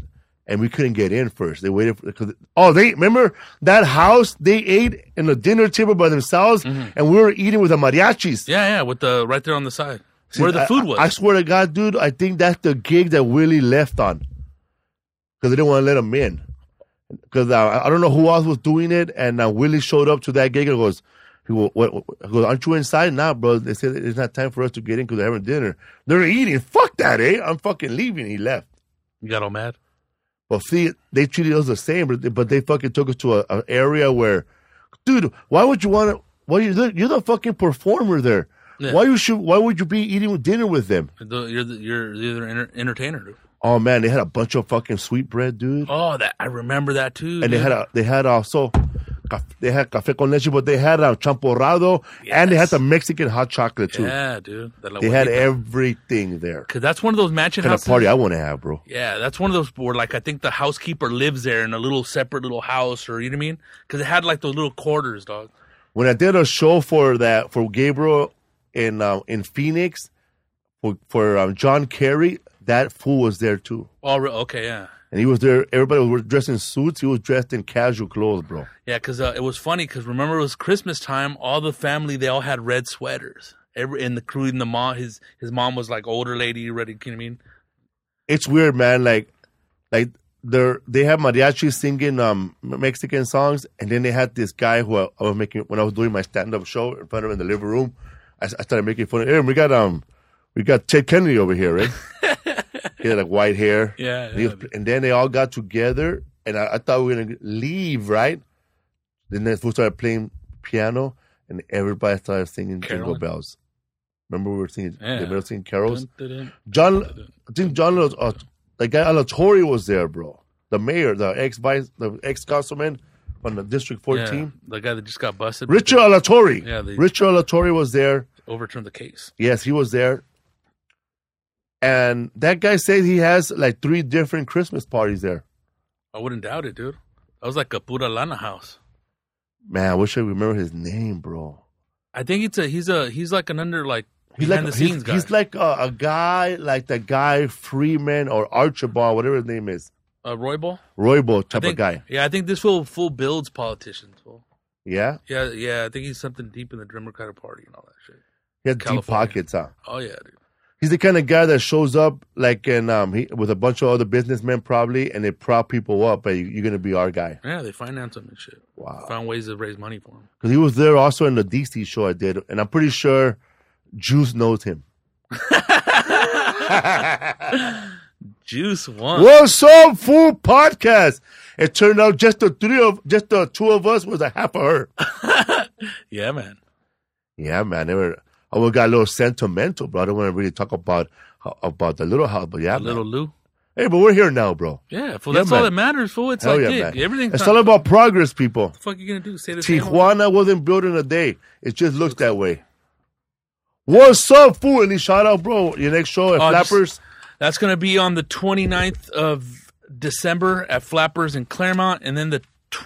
Speaker 1: and we couldn't get in first. They waited for because oh they remember that house they ate in the dinner table by themselves,
Speaker 2: Mm-hmm.
Speaker 1: and we were eating with the mariachis.
Speaker 2: Yeah, yeah, with the right there on the side where the
Speaker 1: I-
Speaker 2: food was.
Speaker 1: I, I swear to God, dude, I think that's the gig that Willie left on because they didn't want to let him in. Because uh, I don't know who else was doing it, and uh, Willie showed up to that gig and goes, he goes, what, what, he goes, aren't you inside? Nah, bro. They said it's not time for us to get in because they're having dinner. They're eating. Fuck that, eh? I'm fucking leaving. He left.
Speaker 2: You got all mad?
Speaker 1: Well, see, they treated us the same, but they, but they fucking took us to an area where, dude, why would you want to? Why you the, you're the fucking performer there?
Speaker 2: Yeah.
Speaker 1: Why you should? Why would you be eating dinner with them?
Speaker 2: The, you're the, you're the other enter, entertainer, dude.
Speaker 1: Oh man, they had a bunch of fucking sweetbread, dude,
Speaker 2: Oh, that I remember that too.
Speaker 1: and
Speaker 2: dude.
Speaker 1: they had a they had also. caf- They had café con leche, but they had a champorrado, and they had
Speaker 2: Yes.
Speaker 1: the Mexican hot chocolate too.
Speaker 2: Yeah, dude. That
Speaker 1: They had everything there.
Speaker 2: Because that's one of those mansion
Speaker 1: Kind of
Speaker 2: houses.
Speaker 1: party I want to have, bro.
Speaker 2: Yeah, that's one of those where, like, I think the housekeeper lives there in a little separate little house, or you know what I mean? Because it had like those little quarters, dog.
Speaker 1: When I did a show for that for Gabriel in uh, in Phoenix for for um, John Kerry, that fool was there too,
Speaker 2: Oh, re- okay, yeah,
Speaker 1: and he was there. Everybody was dressed in suits. He was dressed in casual clothes, bro.
Speaker 2: yeah. Because uh, it was funny. Because remember, it was Christmas time. All the family they all had red sweaters. Every in the crew, in the mom, his his mom was like older lady, ready. You know what I mean?
Speaker 1: It's weird, man. Like like they they have mariachi singing um Mexican songs, and then they had this guy who I, I was making when I was doing my stand up show in front of him in the living room. I, I started making fun of him. We got um we got Ted Kennedy over here, right? He had like white hair.
Speaker 2: Yeah,
Speaker 1: And, he was-
Speaker 2: yeah.
Speaker 1: and then they all got together, and I, I thought we were gonna leave, right? Then they started playing piano, and everybody started singing Jingle
Speaker 2: Carolyn?
Speaker 1: Bells. Remember we were singing,
Speaker 2: Yeah.
Speaker 1: they were singing carols.
Speaker 2: Dun, dun, dun.
Speaker 1: John, I think John, uh, the guy Alatorre was there, bro. The mayor, the ex vice, the ex councilman on the District fourteen.
Speaker 2: Yeah, the guy that just got busted.
Speaker 1: Richard Alatorre.
Speaker 2: Yeah, they-
Speaker 1: Richard Alatorre was there.
Speaker 2: overturned the case.
Speaker 1: Yes, he was there. And that guy said he has like three different Christmas parties there.
Speaker 2: I wouldn't doubt it, dude. That was like a pura lana house.
Speaker 1: Man, I wish I remember his name, bro.
Speaker 2: I think it's a he's a he's like an under like
Speaker 1: He's
Speaker 2: behind
Speaker 1: like
Speaker 2: the scenes
Speaker 1: he's,
Speaker 2: guy.
Speaker 1: he's like a, a guy like the guy Freeman or Archibald, whatever his name is,
Speaker 2: uh, Roybal.
Speaker 1: Roybo
Speaker 2: I
Speaker 1: type
Speaker 2: think,
Speaker 1: of guy.
Speaker 2: Yeah, I think this fool full builds politicians. Fool.
Speaker 1: Yeah,
Speaker 2: Yeah, yeah. I think he's something deep in the Democratic Party and all that shit.
Speaker 1: he has deep
Speaker 2: California.
Speaker 1: pockets, huh?
Speaker 2: Oh yeah, dude.
Speaker 1: He's the kind of guy that shows up like in um he, with a bunch of other businessmen probably, and they prop people up. But you, you're gonna be our guy
Speaker 2: Yeah, they finance him and shit.
Speaker 1: Wow.
Speaker 2: Found ways to raise money for him.
Speaker 1: because he was there also in the D C show I did, and I'm pretty sure Juice knows him.
Speaker 2: Juice one.
Speaker 1: What's up, fool podcast? It turned out just the three of just the two of us was a half of her.
Speaker 2: Yeah, man.
Speaker 1: Yeah, man. They were. I would got a little sentimental, bro. I don't want to really talk about about the little house, but yeah,
Speaker 2: A little
Speaker 1: man.
Speaker 2: Lou.
Speaker 1: Hey, but we're here now, bro.
Speaker 2: Yeah, fool.
Speaker 1: Yeah,
Speaker 2: That's all
Speaker 1: man.
Speaker 2: that matters, fool. It's
Speaker 1: Hell
Speaker 2: like,
Speaker 1: yeah,
Speaker 2: hey,
Speaker 1: man.
Speaker 2: everything's
Speaker 1: It's
Speaker 2: not,
Speaker 1: all about progress, people.
Speaker 2: What the fuck you gonna do? Say the same old-
Speaker 1: Tijuana wasn't built in a day. It just looks that way. What's up, fool? Any shout out, bro? Your next show at
Speaker 2: Oh, just-
Speaker 1: Flappers?
Speaker 2: That's going to be on the twenty-ninth of December at Flappers in Claremont. And then the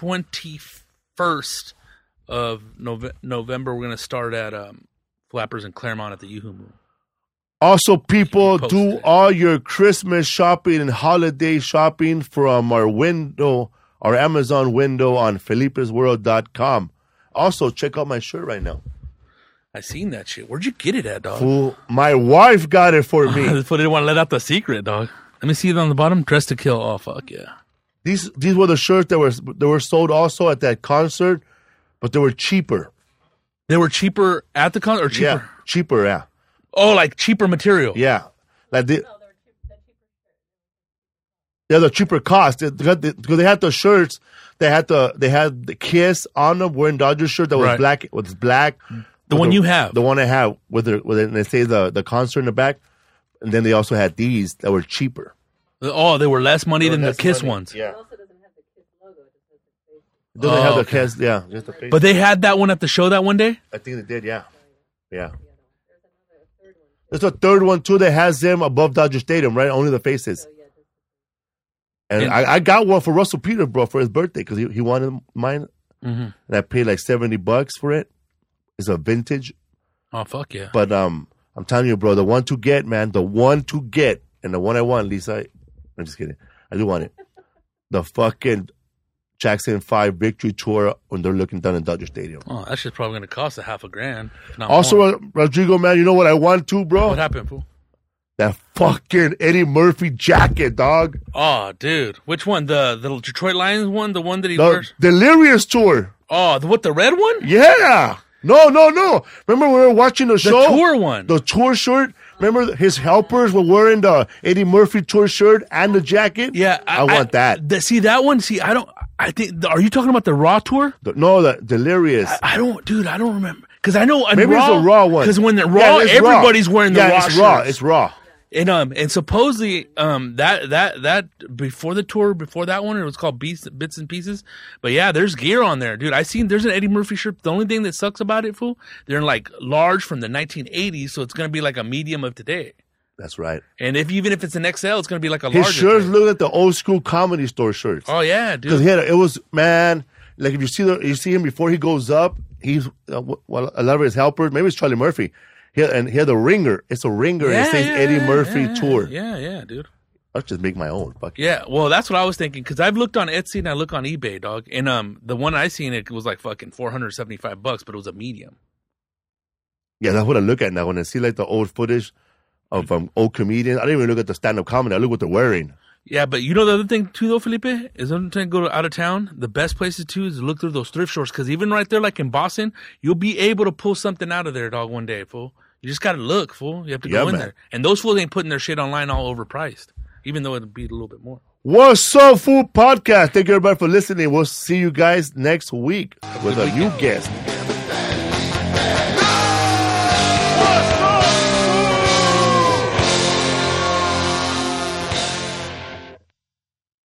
Speaker 2: twenty-first of Nove- November, we're going to start at um, Flappers in Claremont at the Yoo-Hoo Room.
Speaker 1: Also, people,
Speaker 2: Post
Speaker 1: do
Speaker 2: it.
Speaker 1: all your Christmas shopping and holiday shopping from our window, our Amazon window on Felipes World dot com. Also, check out my shirt right now.
Speaker 2: I seen that shit. Where'd you get it at, dog?
Speaker 1: Fool, my wife got it for me.
Speaker 2: That's what they didn't want to let out the secret, dog. Let me see it on the bottom. Dress to Kill. Oh, fuck yeah.
Speaker 1: These these were the shirts that were that were sold also at that concert, but they were cheaper.
Speaker 2: They were cheaper at the concert or cheaper?
Speaker 1: Yeah, cheaper. Yeah,
Speaker 2: Oh, like cheaper material.
Speaker 1: yeah. Like they,
Speaker 3: No, they were cheap, the cheaper shirt.
Speaker 1: yeah, the cheaper cost because they, because they had the shirts. They had the they had the Kiss on them wearing Dodger shirt that was
Speaker 2: Right.
Speaker 1: black. Was black.
Speaker 2: The
Speaker 1: With
Speaker 2: one you have.
Speaker 1: The one I have with the with it, and they say the the concert in the back, and then they also had these that were cheaper.
Speaker 2: Oh, they were less money than the
Speaker 1: Less
Speaker 2: Kiss
Speaker 1: money.
Speaker 2: ones.
Speaker 1: Yeah,
Speaker 3: It also doesn't have the Kiss logo. It just has the face.
Speaker 1: it doesn't
Speaker 2: Oh,
Speaker 1: have the
Speaker 2: okay.
Speaker 1: Kiss. Yeah, just the face.
Speaker 2: But they had that one at the show that one day?
Speaker 1: I think they did. Yeah, yeah.
Speaker 3: There's another a third one.
Speaker 1: There's a third one too that has them above Dodger Stadium, right? Only the faces.
Speaker 3: So yeah, just
Speaker 1: And
Speaker 2: And-
Speaker 1: I, I got one for Russell Peters, bro, for his birthday because he, he wanted mine,
Speaker 2: Mm-hmm.
Speaker 1: and I paid like seventy bucks for it. It's a vintage,
Speaker 2: Oh, fuck yeah.
Speaker 1: but um, I'm telling you, bro, the one to get, man, the one to get, and the one I want, Lisa. I'm just kidding. I do want it. the fucking Jackson five Victory Tour when they're looking down in Dodger Stadium.
Speaker 2: Oh, that shit's probably going to cost a half a grand. Not
Speaker 1: Also,
Speaker 2: more.
Speaker 1: Ro- Rodrigo, man, you know what I want too, bro?
Speaker 2: What happened, fool?
Speaker 1: That fucking Eddie Murphy jacket, dog.
Speaker 2: Oh, dude. Which one? The the Detroit Lions one? The one that he
Speaker 1: The
Speaker 2: wears?
Speaker 1: Delirious Tour.
Speaker 2: Oh, the what, the red one?
Speaker 1: Yeah. No, no, no. Remember we were watching the,
Speaker 2: The
Speaker 1: show?
Speaker 2: tour one.
Speaker 1: The tour shirt. Remember his helpers were wearing the Eddie Murphy tour shirt and the jacket?
Speaker 2: Yeah.
Speaker 1: I, want that.
Speaker 2: The, see, that one, see, I don't, I think, are you talking about the Raw tour?
Speaker 1: The- no, the Delirious.
Speaker 2: I don't, dude, I don't remember. Because I know in
Speaker 1: Maybe
Speaker 2: Raw,
Speaker 1: it's the Raw one.
Speaker 2: Because when the
Speaker 1: Yeah,
Speaker 2: Raw,
Speaker 1: it's
Speaker 2: everybody's
Speaker 1: raw.
Speaker 2: wearing the
Speaker 1: yeah,
Speaker 2: Raw
Speaker 1: it's raw.
Speaker 2: shirts.
Speaker 1: It's raw.
Speaker 2: And um and supposedly um that that that before the tour before that one it was called Beats, Bits and Pieces, but yeah, there's gear on there, dude. I seen there's an Eddie Murphy shirt. The only thing that sucks about it, fool, they're in like large from the nineteen eighties, so it's gonna be like a medium of today.
Speaker 1: That's right.
Speaker 2: And if even if it's an X L, it's gonna be like a
Speaker 1: His
Speaker 2: larger.
Speaker 1: shirts
Speaker 2: thing.
Speaker 1: look like the old school Comedy Store shirts.
Speaker 2: Oh yeah,
Speaker 1: Because
Speaker 2: dude.
Speaker 1: he had a- it was man. Like if you see the you see him before he goes up, he's uh, well a lot of his helpers. Maybe it's Charlie Murphy. He had, and he had a ringer. It's a ringer. and it says Eddie
Speaker 2: yeah,
Speaker 1: Murphy
Speaker 2: yeah,
Speaker 1: tour.
Speaker 2: Yeah, yeah, dude.
Speaker 1: I'll just make my own. Fuck
Speaker 2: Yeah, well, that's what I was thinking because I've looked on Etsy and I look on eBay, dog. And um, the one I seen it was like fucking four hundred seventy five bucks, but it was a medium.
Speaker 1: yeah, that's what I look at now when I see like the old footage of um, old comedians. I don't even look at the stand up comedy. I look what they're wearing.
Speaker 2: Yeah, but you know the other thing too, though, Felipe, is when you go to out of town, the best places too is to look through those thrift stores because even right there, like in Boston, you'll be able to pull something out of there, dog, one day, fool. You just gotta look, fool. You have to
Speaker 1: Yeah,
Speaker 2: go in
Speaker 1: man.
Speaker 2: there, and those fools ain't putting their shit online all overpriced, even though it'd be a little bit more.
Speaker 1: What's up, Food Podcast? Thank you everybody for listening. We'll see you guys next week with a new guest.